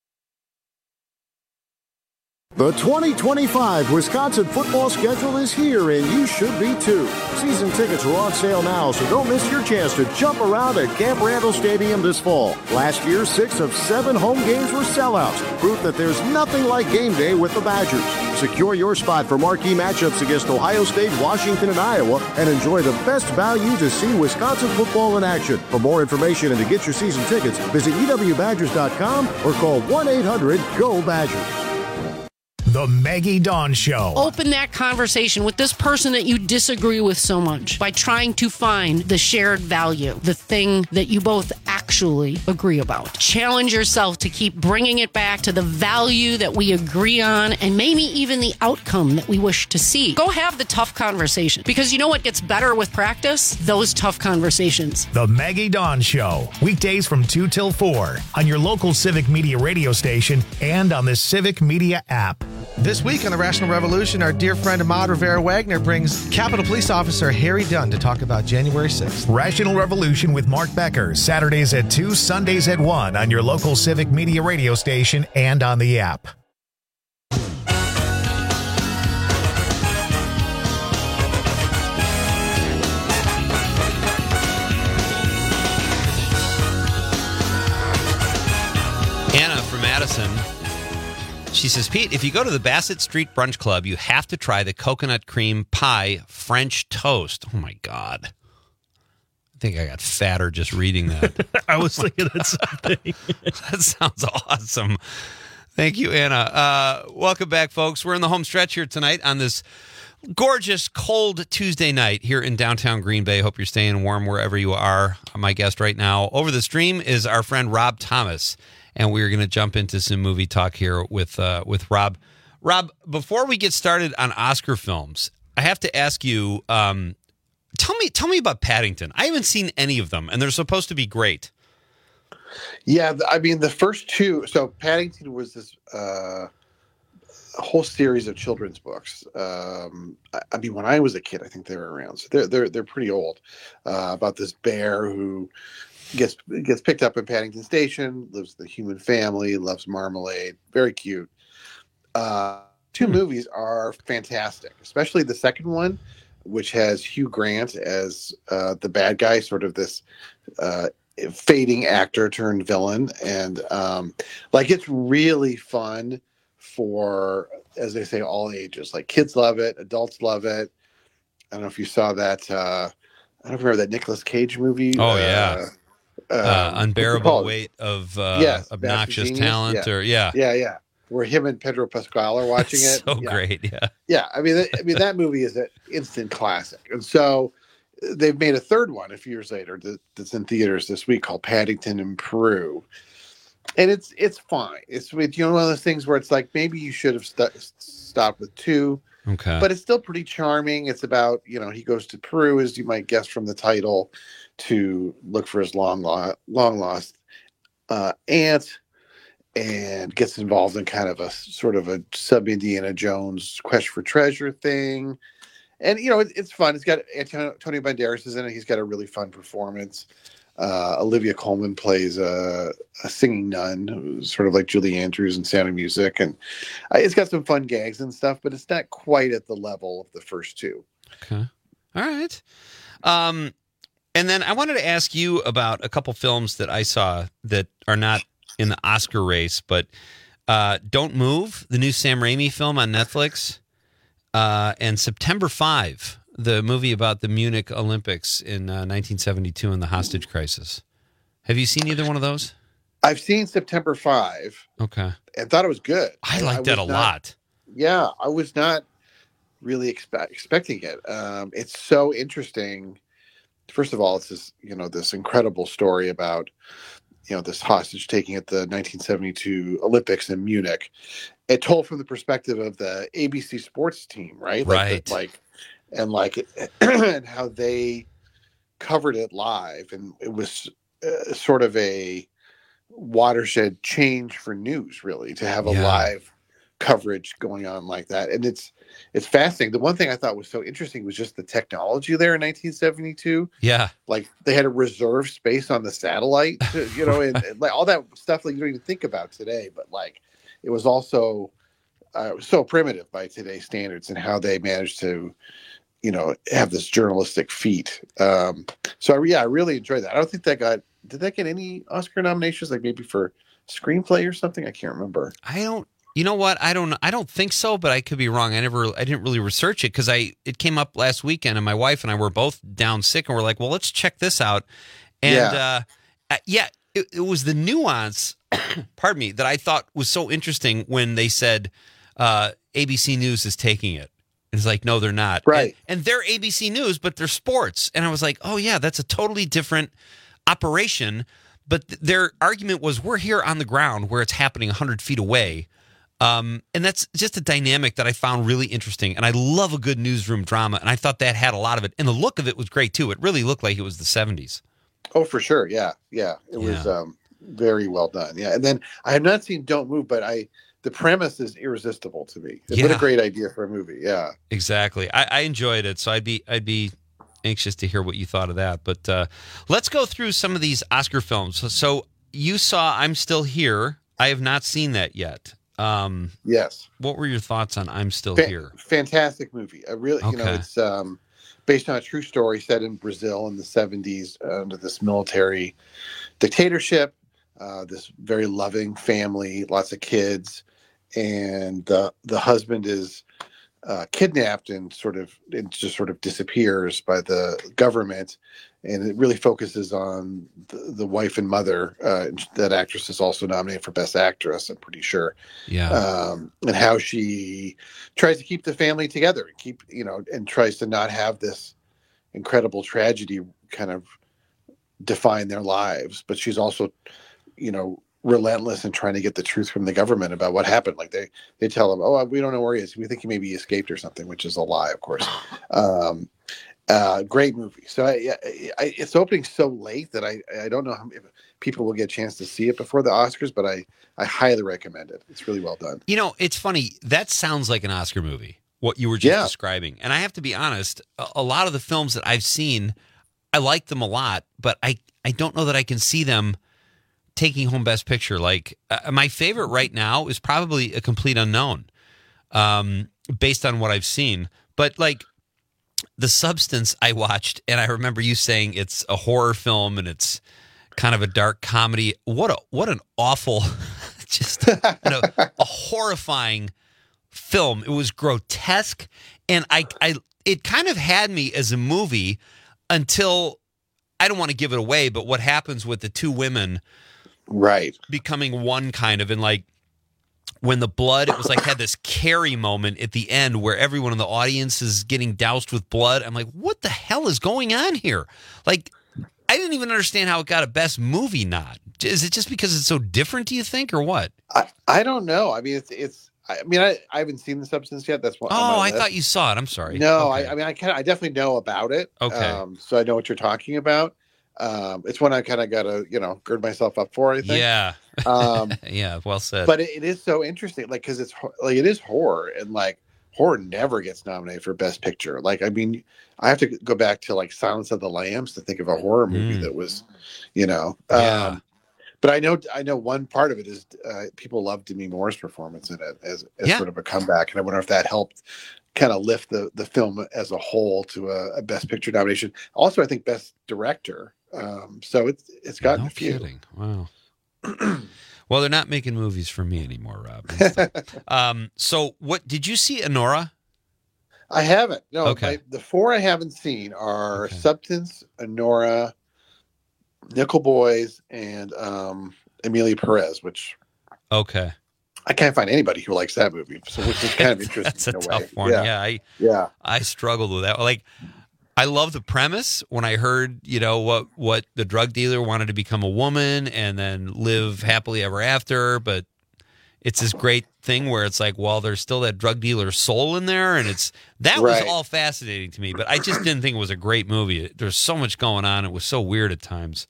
The 2025 Wisconsin football schedule is here, and you should be too. Season tickets are on sale now, so don't miss your chance to jump around at Camp Randall Stadium this fall. Last year, 6 of 7 home games were sellouts, proof that there's nothing like game day with the Badgers. Secure your spot for marquee matchups against Ohio State, Washington, and Iowa, and enjoy the best value to see Wisconsin football in action. For more information and to get your season tickets, visit ewbadgers.com or call 1-800-GO-BADGERS. The Maggie Dawn Show. Open that conversation with this person that you disagree with so much by trying to find the shared value, the thing that you both actually agree about. Challenge yourself to keep bringing it back to the value that we agree on and maybe even the outcome that we wish to see. Go have the tough conversation, because you know what gets better with practice? Those tough conversations. The Maggie Dawn Show. Weekdays from 2 till 4 on your local Civic Media radio station and on the Civic Media app. This week on the Rational Revolution, our dear friend Ahmad Rivera-Wagner brings Capitol Police Officer Harry Dunn to talk about January 6th. Rational Revolution with Mark Becker, Saturdays at 2, Sundays at 1 on your local Civic Media radio station and on the app. She says, Pete, if you go to the Bassett Street Brunch Club, you have to try the coconut cream pie French toast. Oh, my God. I think I got fatter just reading that. I was thinking that something. That sounds awesome. Thank you, Anna. Welcome back, folks. We're in the home stretch here tonight on this gorgeous, cold Tuesday night here in downtown Green Bay. Hope you're staying warm wherever you are. My guest right now over the stream is our friend Rob Thomas. And we're going to jump into some movie talk here with Rob. Rob, before we get started on Oscar films, I have to ask you, tell me about Paddington. I haven't seen any of them, and they're supposed to be great. Yeah, I mean, the first two. So Paddington was this whole series of children's books. I mean, when I was a kid, I think they were around. So they're pretty old. About this bear who gets picked up in Paddington Station, lives with a human family, loves marmalade, very cute. Two movies are fantastic, especially the second one, which has Hugh Grant as the bad guy, sort of this fading actor turned villain. And it's really fun for, as they say, all ages. Like, kids love it, adults love it. I don't know if you saw that. I don't remember that Nicolas Cage movie. Oh, yeah. Unbearable Weight of Obnoxious Talent, yeah, where him and Pedro Pascal are watching it. So great, yeah. Yeah, I mean that movie is an instant classic, and so they've made a third one a few years later that's in theaters this week called Paddington in Peru, and it's fine. It's one of those things where it's like maybe you should have stopped with two. Okay, but it's still pretty charming. It's about he goes to Peru, as you might guess from the title, to look for his long lost aunt, and gets involved in kind of a sort of a sub Indiana Jones quest for treasure thing. And it's fun. It's got Antonio Banderas is in it. He's got a really fun performance. Olivia Colman plays a singing nun, sort of like Julie Andrews in Sound of Music, and it's got some fun gags and stuff, but it's not quite at the level of the first two. Okay, all right. And then I wanted to ask you about a couple films that I saw that are not in the Oscar race, but Don't Move, the new Sam Raimi film on Netflix, and September 5, the movie about the Munich Olympics in 1972 and the hostage crisis. Have you seen either one of those? I've seen September 5. Okay. And thought it was good. I liked that a lot. Yeah, I was not really expecting it. It's so interesting. First of all, it's this incredible story about this hostage taking at the 1972 Olympics in Munich. It told from the perspective of the ABC Sports team, right? And how they covered it live, and it was sort of a watershed change for news, really, to have a live coverage going on like that. And it's fascinating. The one thing I thought was so interesting was just the technology there in 1972. Yeah. Like, they had a reserve space on the satellite, and like all that stuff that you don't even think about today. But like, it was also so primitive by today's standards, and how they managed to, have this journalistic feat. So I really enjoyed that. I don't think did that get any Oscar nominations? Like maybe for screenplay or something? I can't remember. You know what? I don't think so, but I could be wrong. I didn't really research it because it came up last weekend, and my wife and I were both down sick, and we're like, well, let's check this out. And it was the nuance, pardon me, that I thought was so interesting when they said ABC News is taking it. It's like, no, they're not. Right. And they're ABC News, but they're sports. And I was like, oh, yeah, that's a totally different operation. But their argument was, we're here on the ground where it's happening 100 feet away. And that's just a dynamic that I found really interesting. And I love a good newsroom drama. And I thought that had a lot of it. And the look of it was great, too. It really looked like it was the 70s. Oh, for sure. Yeah. Yeah. It was very well done. Yeah. And then I have not seen Don't Move, but the premise is irresistible to me. What a great idea for a movie. Yeah. Exactly. I enjoyed it. So I'd be anxious to hear what you thought of that. But let's go through some of these Oscar films. So you saw I'm Still Here. I have not seen that yet. Yes. What were your thoughts on I'm Still Here? Fantastic movie. It's based on a true story set in Brazil in the 70s under this military dictatorship. This very loving family, lots of kids, and the husband is kidnapped and just sort of disappears by the government, and it really focuses on the wife and mother. That actress is also nominated for Best Actress, I'm pretty sure. Yeah. And how she tries to keep the family together, and tries to not have this incredible tragedy kind of define their lives. But she's also, relentless in trying to get the truth from the government about what happened. Like they tell them, "Oh, we don't know where he is. We think he maybe escaped or something," which is a lie, of course. Great movie. So it's opening so late that I don't know if people will get a chance to see it before the Oscars, but I highly recommend it. It's really well done. It's funny. That sounds like an Oscar movie, what you were just describing. And I have to be honest, a lot of the films that I've seen, I like them a lot, but I don't know that I can see them taking home Best Picture. Like my favorite right now is probably A Complete Unknown, based on what I've seen. But like The Substance I watched, and I remember you saying it's a horror film and it's kind of a dark comedy. What an awful, just a horrifying film. It was grotesque, and it kind of had me as a movie until, I don't want to give it away, but what happens with the two women becoming one kind of, and like when the blood, it was like had this Carrie moment at the end where everyone in the audience is getting doused with blood. I'm like, what the hell is going on here? Like, I didn't even understand how it got a Best Movie nod. Is it just because it's so different, do you think, or what? I don't know. I mean, I haven't seen The Substance yet. That's what. Oh, I thought you saw it. I'm sorry. No, okay. I definitely know about it. Okay. So I know what you're talking about. It's one I kind of got to, gird myself up for, I think. Yeah. Yeah. Well said. But it is so interesting, like, because it's like, it is horror, and like horror never gets nominated for Best Picture. Like, I mean, I have to go back to like Silence of the Lambs to think of a horror movie that was, Yeah. But I know one part of it is people love Demi Moore's performance in it as sort of a comeback, and I wonder if that helped kind of lift the film as a whole to a Best Picture nomination. Also, I think Best Director. So it's gotten a few. Kidding. Wow. Well, they're not making movies for me anymore, Rob. So what did you see, Anora? I haven't. No. Okay. The four I haven't seen are Substance, Anora, Nickel Boys, and Emilia Perez, which I can't find anybody who likes that movie, so which is kind of interesting. That's a in tough way. one. Yeah. I struggled with that. Like, I love the premise. When I heard, what the drug dealer wanted to become a woman and then live happily ever after, but it's this great thing where it's like, well, there's still that drug dealer's soul in there, and was all fascinating to me. But I just didn't think it was a great movie. There's so much going on. It was so weird at times.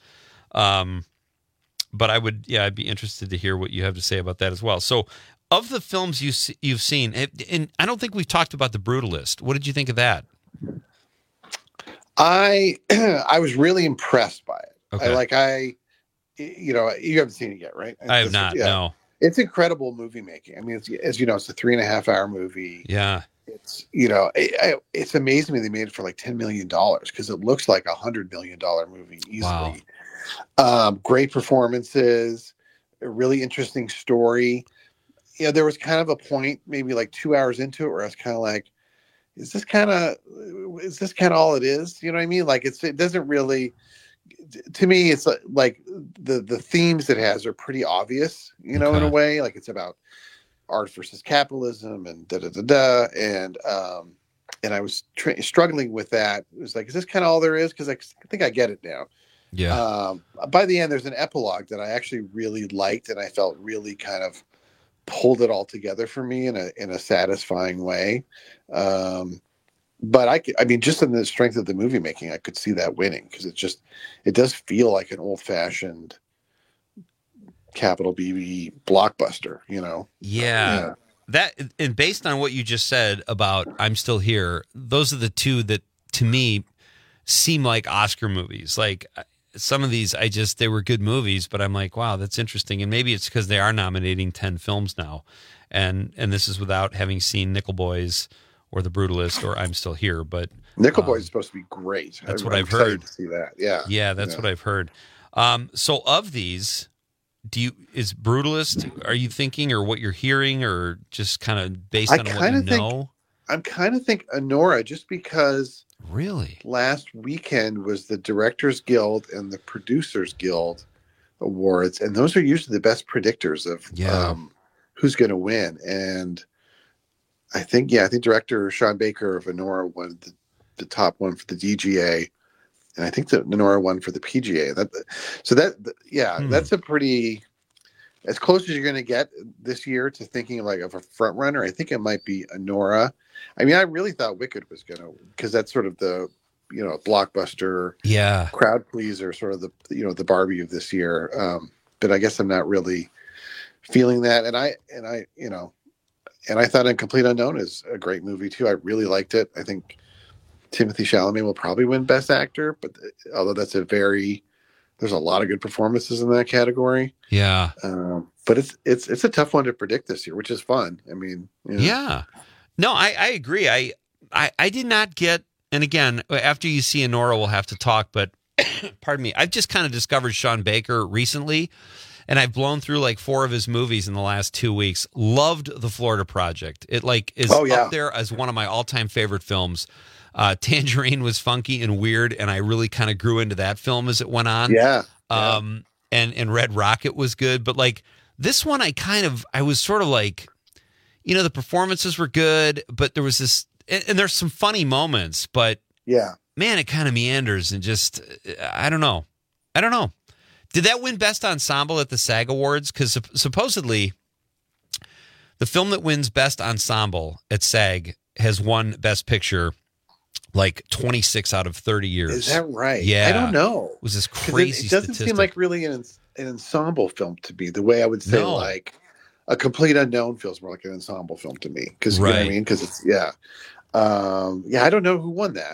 But I'd be interested to hear what you have to say about that as well. So, of the films you've seen, and I don't think we've talked about The Brutalist. What did you think of that? I was really impressed by it. Okay. You haven't seen it yet, right? I have not. Yeah. No. It's incredible movie making. I mean, as you know, it's a 3.5 hour movie. Yeah. It's it's amazing they made it for like $10 million because it looks like $100 million movie easily. Wow. Great performances, a really interesting story. There was kind of a point, maybe like 2 hours into it, where I was kind of like, is this kind of all it is? You know what I mean? Like it doesn't really, to me, it's like the themes it has are pretty obvious, in a way. Like it's about art versus capitalism and and I was struggling with that. It was like, is this kind of all there is? Because I think I get it now. Yeah. By the end, there's an epilogue that I actually really liked, and I felt really kind of pulled it all together for me in a satisfying way. But just in the strength of the movie making, I could see that winning, because it does feel like an old fashioned capital B blockbuster, Yeah. That, and based on what you just said about I'm Still Here, those are the two that to me seem like Oscar movies. Like some of these, they were good movies, but I'm like, wow, that's interesting. And maybe it's because they are nominating 10 films now. And this is without having seen Nickel Boys or The Brutalist or I'm Still Here. But Nickel Boys is supposed to be great. That's what I've heard. To see that. Yeah. Yeah, that's what I've heard. So of these, is Brutalist, are you thinking, or what you're hearing, or just kind of based on what you know? I kind of think Anora, just because really last weekend was the Directors Guild and the Producers Guild Awards, and those are usually the best predictors of who's going to win. And I think director Sean Baker of Anora won the top one for the DGA, and I think that Anora won for the PGA. That's a pretty, as close as you're going to get this year to thinking like of a front runner. I think it might be Anora. I mean, I really thought Wicked was going to, because that's sort of the, blockbuster, crowd pleaser, sort of the Barbie of this year. But I guess I'm not really feeling that. And I thought Incomplete Unknown is a great movie too. I really liked it. I think Timothée Chalamet will probably win Best Actor, but although there's a lot of good performances in that category. Yeah. But it's a tough one to predict this year, which is fun. I mean, yeah. No, I agree. I did not get, and again, after you see Anora, we'll have to talk, but pardon me, I've just kind of discovered Sean Baker recently, and I've blown through like 4 of his movies in the last 2 weeks. Loved The Florida Project. It is up there as one of my all-time favorite films. Tangerine was funky and weird, and I really kind of grew into that film as it went on. Yeah. And Red Rocket was good, but like this one, I was sort of like, the performances were good, but there was this, and there's some funny moments, but man, it kind of meanders and just, I don't know. Did that win Best Ensemble at the SAG Awards? Because supposedly the film that wins Best Ensemble at SAG has won Best Picture like 26 out of 30 years. Is that right? Yeah. I don't know. It was this crazy It doesn't seem like really an ensemble film to me, the way I would say like A Complete Unknown feels more like an ensemble film to me. Because you know what I mean? Because it's, I don't know who won that.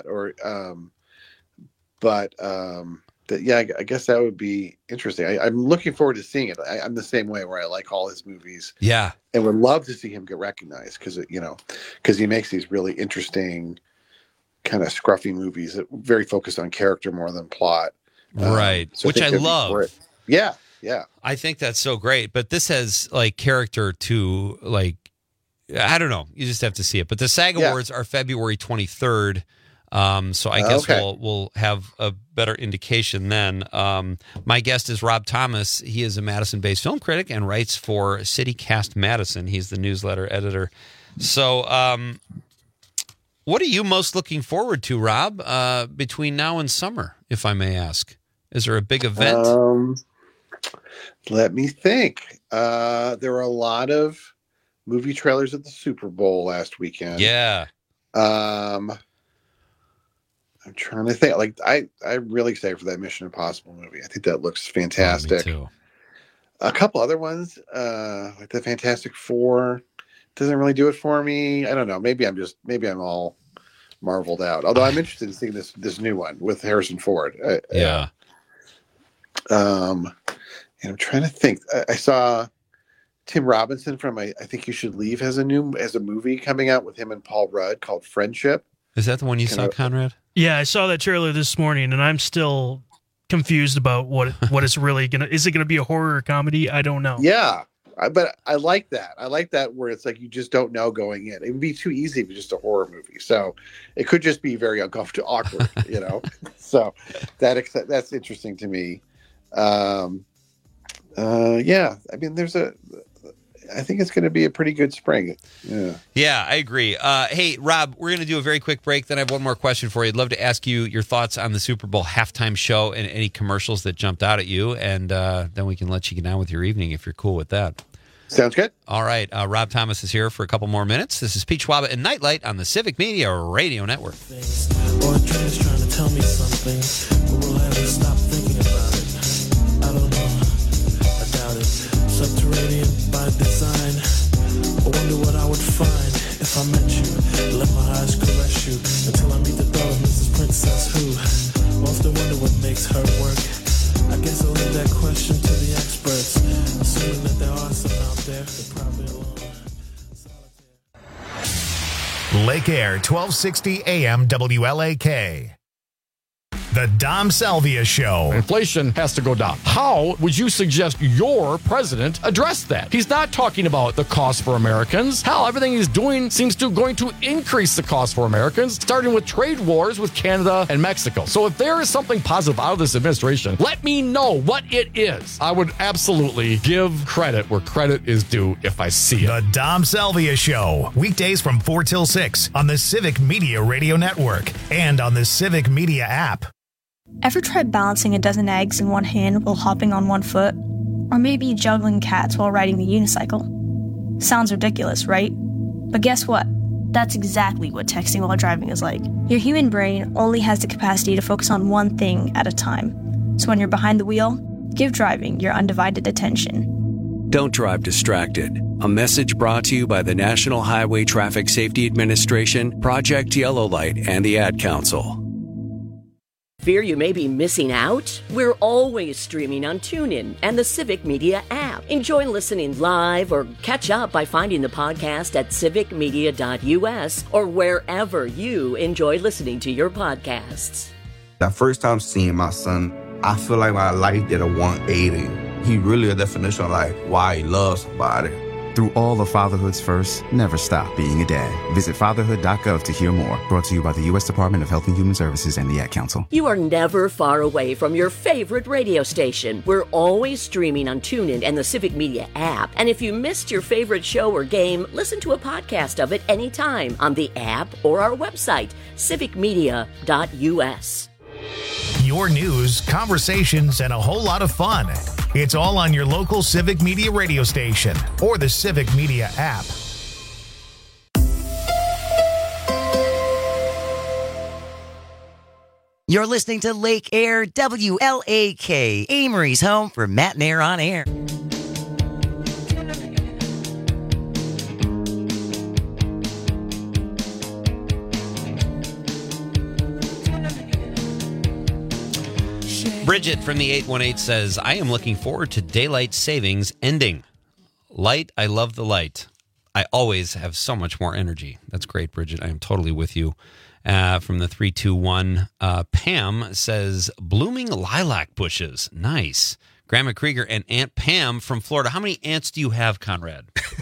I guess that would be interesting. I'm looking forward to seeing it. I'm the same way where I like all his movies. Yeah. And would love to see him get recognized because he makes these really interesting kind of scruffy movies that very focused on character more than plot. Right. Which I love. Yeah. I think that's so great. But this has like character to like, I don't know. You just have to see it. But the SAG Awards are February 23rd. So I guess we'll have a better indication then. My guest is Rob Thomas. He is a Madison-based film critic and writes for CityCast Madison. He's the newsletter editor. So what are you most looking forward to, Rob, between now and summer, if I may ask? Is there a big event? Let me think. There were a lot of movie trailers at the Super Bowl last weekend. Yeah. I'm trying to think. Like I really excited for that Mission Impossible movie. I think that looks fantastic. Me too. A couple other ones, like the Fantastic Four, doesn't really do it for me. I don't know. Maybe I'm all marveled out. Although I'm interested in seeing this new one with Harrison Ford. And I'm trying to think. I saw Tim Robinson from I Think You Should Leave has a movie coming out with him and Paul Rudd called Friendship. Is that the one you saw, Conrad? Yeah, I saw that trailer this morning, and I'm still confused about what it's really gonna. Is it gonna be a horror or comedy? I don't know. Yeah, but I like that. I like that where it's like you just don't know going in. It would be too easy if it's just a horror movie. So it could just be very uncomfortable, awkward, So that's interesting to me. I mean, I think it's going to be a pretty good spring. Yeah, I agree. Hey, Rob, we're going to do a very quick break. Then I have one more question for you. I'd love to ask you your thoughts on the Super Bowl halftime show and any commercials that jumped out at you. And then we can let you get on with your evening if you're cool with that. Sounds good. All right. Rob Thomas is here for a couple more minutes. This is Pete Schwaba and Nightlight on the Civic Media Radio Network. Or a train's trying to tell me something, but will I ever stop thinking about it? I don't know. I doubt it. Subterranean by design. I wonder what I would find if I met you. Let my eyes caress you until I meet the daughter of Mrs. Princess Who. Often wonder what makes her work. I guess I'll leave that question to the experts. Assuming that there are some out there, they're probably alone. Lake Air, 1260 AM WLAK. The Dom Salvia Show. Inflation has to go down. How would you suggest your president address that? He's not talking about the cost for Americans. Hell, everything he's doing seems to going to increase the cost for Americans, starting with trade wars with Canada and Mexico. So if there is something positive out of this administration, let me know what it is. I would absolutely give credit where credit is due if I see it. The Dom Salvia Show. Weekdays from 4 till 6 on the Civic Media Radio Network and on the Civic Media app. Ever tried balancing a dozen eggs in one hand while hopping on one foot? Or maybe juggling cats while riding the unicycle? Sounds ridiculous, right? But guess what? That's exactly what texting while driving is like. Your human brain only has the capacity to focus on one thing at a time. So when you're behind the wheel, give driving your undivided attention. Don't drive distracted. A message brought to you by the National Highway Traffic Safety Administration, Project Yellow Light, and the Ad Council. Fear you may be missing out? We're always streaming on TuneIn and the Civic Media app. Enjoy listening live or catch up by finding the podcast at civicmedia.us or wherever you enjoy listening to your podcasts. The first time seeing my son, I feel like my life did a 180. He really a definition of like why he loves somebody. Through all of fatherhood's first, never stop being a dad. Visit fatherhood.gov to hear more. Brought to you by the U.S. Department of Health and Human Services and the Ad Council. You are never far away from your favorite radio station. We're always streaming on TuneIn and the Civic Media app. And if you missed your favorite show or game, listen to a podcast of it anytime on the app or our website, civicmedia.us. Your news, conversations, and a whole lot of fun. It's all on your local Civic Media radio station or the Civic Media app. You're listening to Lake Air WLAK, Amory's home for Matt and Air on Air. Bridget from the 818 says, I am looking forward to daylight savings ending. Light, I love the light. I always have so much more energy. That's great, Bridget. I am totally with you. From the 321, Pam says, blooming lilac bushes. Nice. Grandma Krieger and Aunt Pam from Florida. How many aunts do you have, Conrad?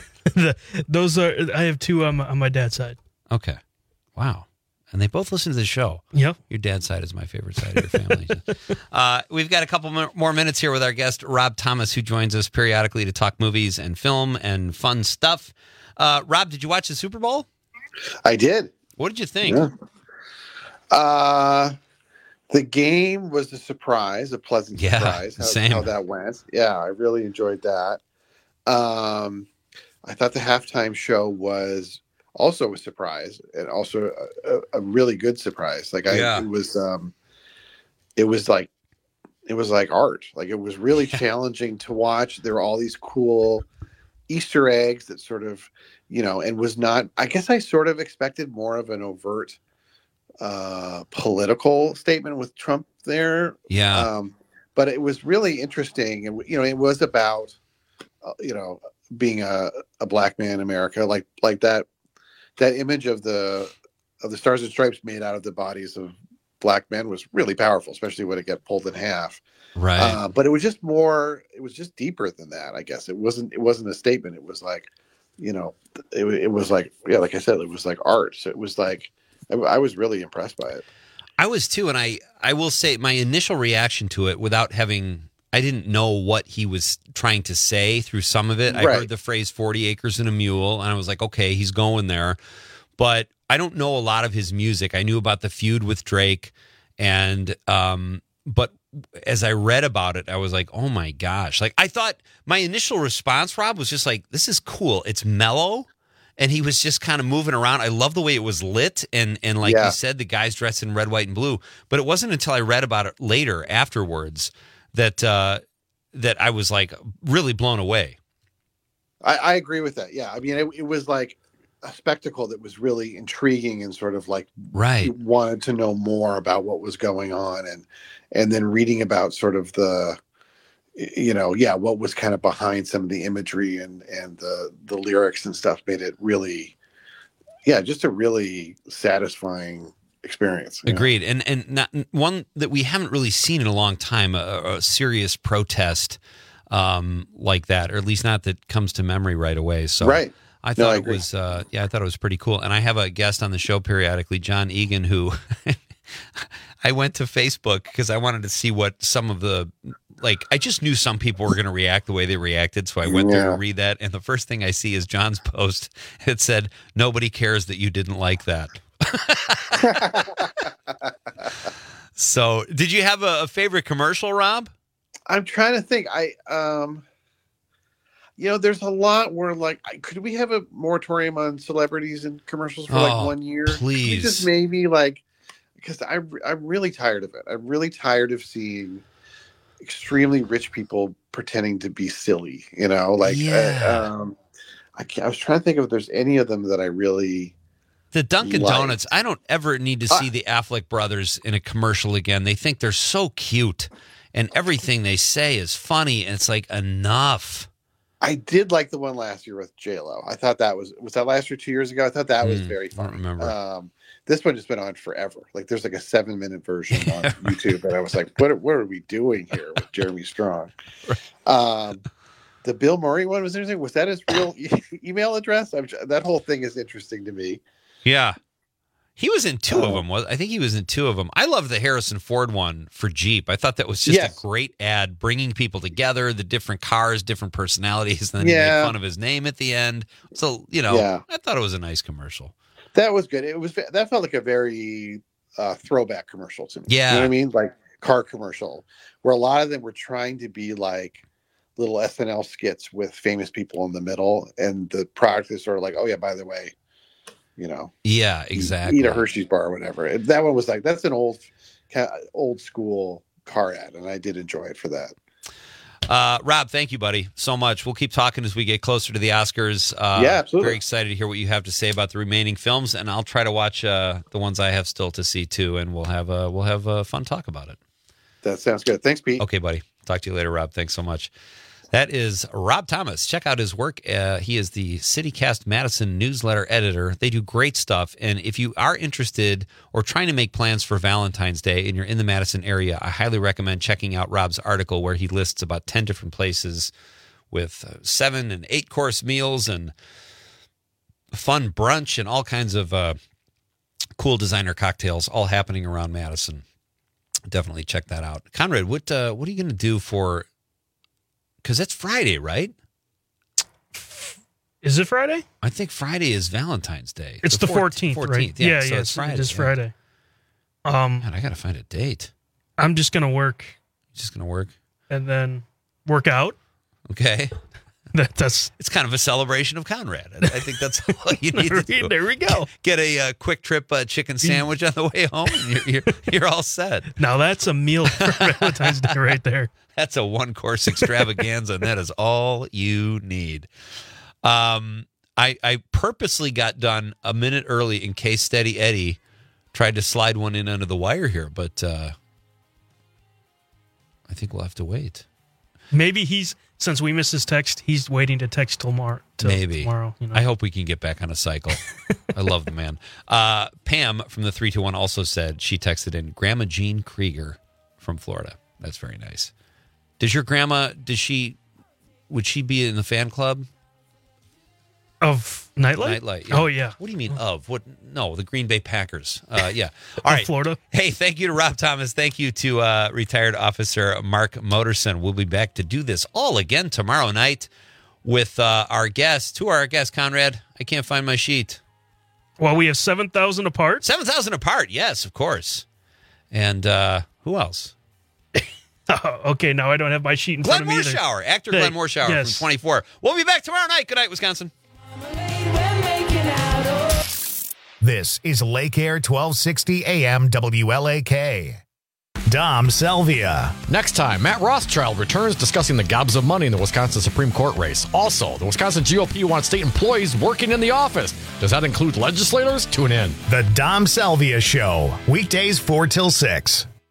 I have two on my dad's side. Okay. Wow. And they both listen to the show. Yep. Your dad's side is my favorite side of your family. We've got a couple more minutes here with our guest, Rob Thomas, who joins us periodically to talk movies and film and fun stuff. Rob, did you watch the Super Bowl? I did. What did you think? Yeah. The game was a surprise, a pleasant surprise. How that went. Yeah, I really enjoyed that. I thought the halftime show was also a surprise, and also a really good surprise. Like it was like art. Like it was really challenging to watch. There were all these cool Easter eggs that sort of, and was not. I guess I sort of expected more of an overt political statement with Trump there. Yeah. But it was really interesting, and it was about being a black man in America, like that. That image of the Stars and Stripes made out of the bodies of black men was really powerful, especially when it got pulled in half. Right. But it was just more. It was just deeper than that. I guess it wasn't a statement. It was like, it was like, like I said, it was like art. So it was like, I was really impressed by it. I was too, and I will say my initial reaction to it, I didn't know what he was trying to say through some of it. I heard the phrase 40 acres and a mule, and I was like, okay, he's going there. But I don't know a lot of his music. I knew about the feud with Drake, and but as I read about it, I was like, oh my gosh. Like, I thought my initial response, Rob, was just like, this is cool. It's mellow. And he was just kind of moving around. I love the way it was lit. And like you said, the guy's dressed in red, white, and blue. But it wasn't until I read about it later, afterwards, that I was like really blown away. I agree with that. Yeah. I mean, it was like a spectacle that was really intriguing and sort of like, you wanted to know more about what was going on. And then reading about sort of the, what was kind of behind some of the imagery and the lyrics and stuff made it really, just a really satisfying experience. you know? Agreed. And not one that we haven't really seen in a long time, a serious protest like that, or at least not that comes to memory right away. So Right. I thought I it agree. was, I thought it was pretty cool. And I have a guest on the show periodically, John Egan, who I went to Facebook because I wanted to see what some of the, I just knew some people were going to react the way they reacted. So I went there to read that. And the first thing I see is John's post. It said, "Nobody cares that you didn't like that." So did you have a favorite commercial, Rob? I'm trying to think. There's a lot where could we have a moratorium on celebrities and commercials for 1 year? Please. Could we just maybe because I'm really tired of it. I'm really tired of seeing extremely rich people pretending to be silly. I was trying to think if there's any of them that I really. The Dunkin' liked. Donuts. I don't ever need to see the Affleck brothers in a commercial again. They think they're so cute, and everything they say is funny. And it's enough. I did like the one last year with J-Lo. I thought that was that last year, 2 years ago? I thought that was very funny. I don't remember. This one has been on forever. There's a 7-minute version on YouTube, and I was like, what are we doing here with Jeremy Strong? The Bill Murray one was interesting. Was that his real email address? That whole thing is interesting to me. Yeah. He was in two of them. I think he was in two of them. I love the Harrison Ford one for Jeep. I thought that was just a great ad, bringing people together, the different cars, different personalities, and then he made fun of his name at the end. So, I thought it was a nice commercial. That was good. That felt like a very throwback commercial to me. Yeah. You know what I mean? Car commercial, where a lot of them were trying to be little SNL skits with famous people in the middle, and the product is sort of oh yeah, by the way, Yeah, exactly. Eat a Hershey's bar or whatever. And that one was that's an old school car ad, and I did enjoy it for that. Rob, thank you, buddy, so much. We'll keep talking as we get closer to the Oscars. Yeah, absolutely. Very excited to hear what you have to say about the remaining films, and I'll try to watch the ones I have still to see too, and we'll have a fun talk about it. That sounds good. Thanks, Pete. Okay, buddy. Talk to you later, Rob. Thanks so much. That is Rob Thomas. Check out his work. He is the CityCast Madison newsletter editor. They do great stuff. And if you are interested or trying to make plans for Valentine's Day and you're in the Madison area, I highly recommend checking out Rob's article where he lists about 10 different places with 7 and 8 course meals and fun brunch and all kinds of cool designer cocktails all happening around Madison. Definitely check that out. Conrad, what are you going to do for... Because it's Friday, right? Is it Friday? I think Friday is Valentine's Day. It's the 14th, right? Yeah, so it's Friday. It is Friday. Man, I got to find a date. I'm just going to work. Just going to work? And then work out. Okay. It's kind of a celebration of Conrad. I think that's all you need to do. There we go. Get a quick trip chicken sandwich on the way home, and you're all set. Now that's a meal for Valentine's Day right there. That's a 1-course extravaganza, and that is all you need. I purposely got done a minute early in case Steady Eddie tried to slide one in under the wire here, but I think we'll have to wait. Maybe since we missed his text, he's waiting to text tomorrow. Maybe. I hope we can get back on a cycle. I love the man. Pam from the 321 also said, she texted in, Grandma Jean Krieger from Florida. That's very nice. Does your grandma, would she be in the fan club? Of Nightlight? Nightlight, yeah. Oh, yeah. What do you mean of? What? No, the Green Bay Packers. Yeah. All right. Florida. Hey, thank you to Rob Thomas. Thank you to retired officer Mark Moterson. We'll be back to do this all again tomorrow night with our guests. Who are our guests, Conrad? I can't find my sheet. Well, we have 7,000 apart. 7,000 apart, yes, of course. And who else? Okay, now I don't have my sheet in front of me either. Glenn Morshower, actor Glenn Morshower from 24. We'll be back tomorrow night. Good night, Wisconsin. This is Lake Air 1260 AM WLAK. Dom Salvia. Next time, Matt Rothschild returns discussing the gobs of money in the Wisconsin Supreme Court race. Also, the Wisconsin GOP wants state employees working in the office. Does that include legislators? Tune in. The Dom Salvia Show. Weekdays 4 till 6.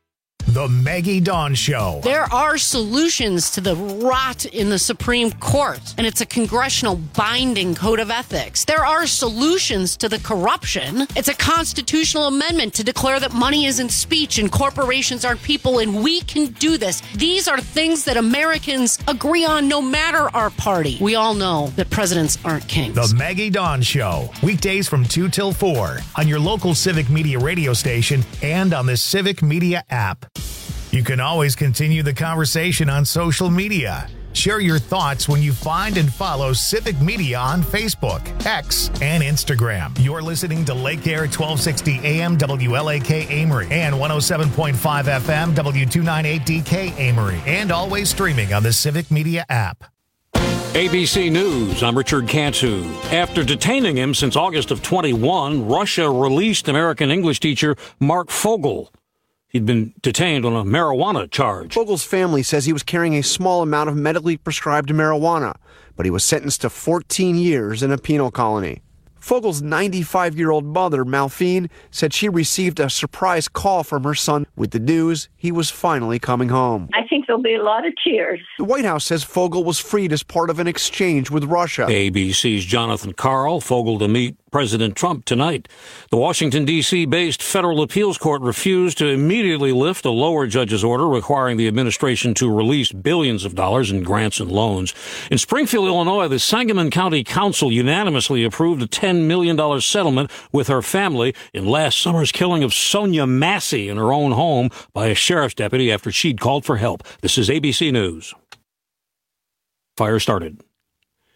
The Maggie Dawn Show. There are solutions to the rot in the Supreme Court, and it's a congressional binding code of ethics. There are solutions to the corruption. It's a constitutional amendment to declare that money isn't speech and corporations aren't people, and we can do this. These are things that Americans agree on no matter our party. We all know that presidents aren't kings. The Maggie Dawn Show. Weekdays from 2 till 4 on your local Civic Media radio station and on the Civic Media app. You can always continue the conversation on social media. Share your thoughts when you find and follow Civic Media on Facebook, X, and Instagram. You're listening to Lake Air 1260 AM WLAK Amory and 107.5 FM W298DK Amory, and always streaming on the Civic Media app. ABC News, I'm Richard Cantu. After detaining him since August of 21, Russia released American English teacher Mark Fogel. He'd been detained on a marijuana charge. Fogel's family says he was carrying a small amount of medically prescribed marijuana, but he was sentenced to 14 years in a penal colony. Fogel's 95-year-old mother, Malphine, said she received a surprise call from her son with the news he was finally coming home. I think there'll be a lot of tears. The White House says Fogel was freed as part of an exchange with Russia. ABC's Jonathan Karl, Fogel to meet President Trump tonight. The Washington, D.C.-based federal appeals court refused to immediately lift a lower judge's order requiring the administration to release billions of dollars in grants and loans. In Springfield, Illinois, the Sangamon County Council unanimously approved a $10 million settlement with her family in last summer's killing of Sonia Massey in her own home by a sheriff's deputy after she'd called for help. This is ABC News. Fire started.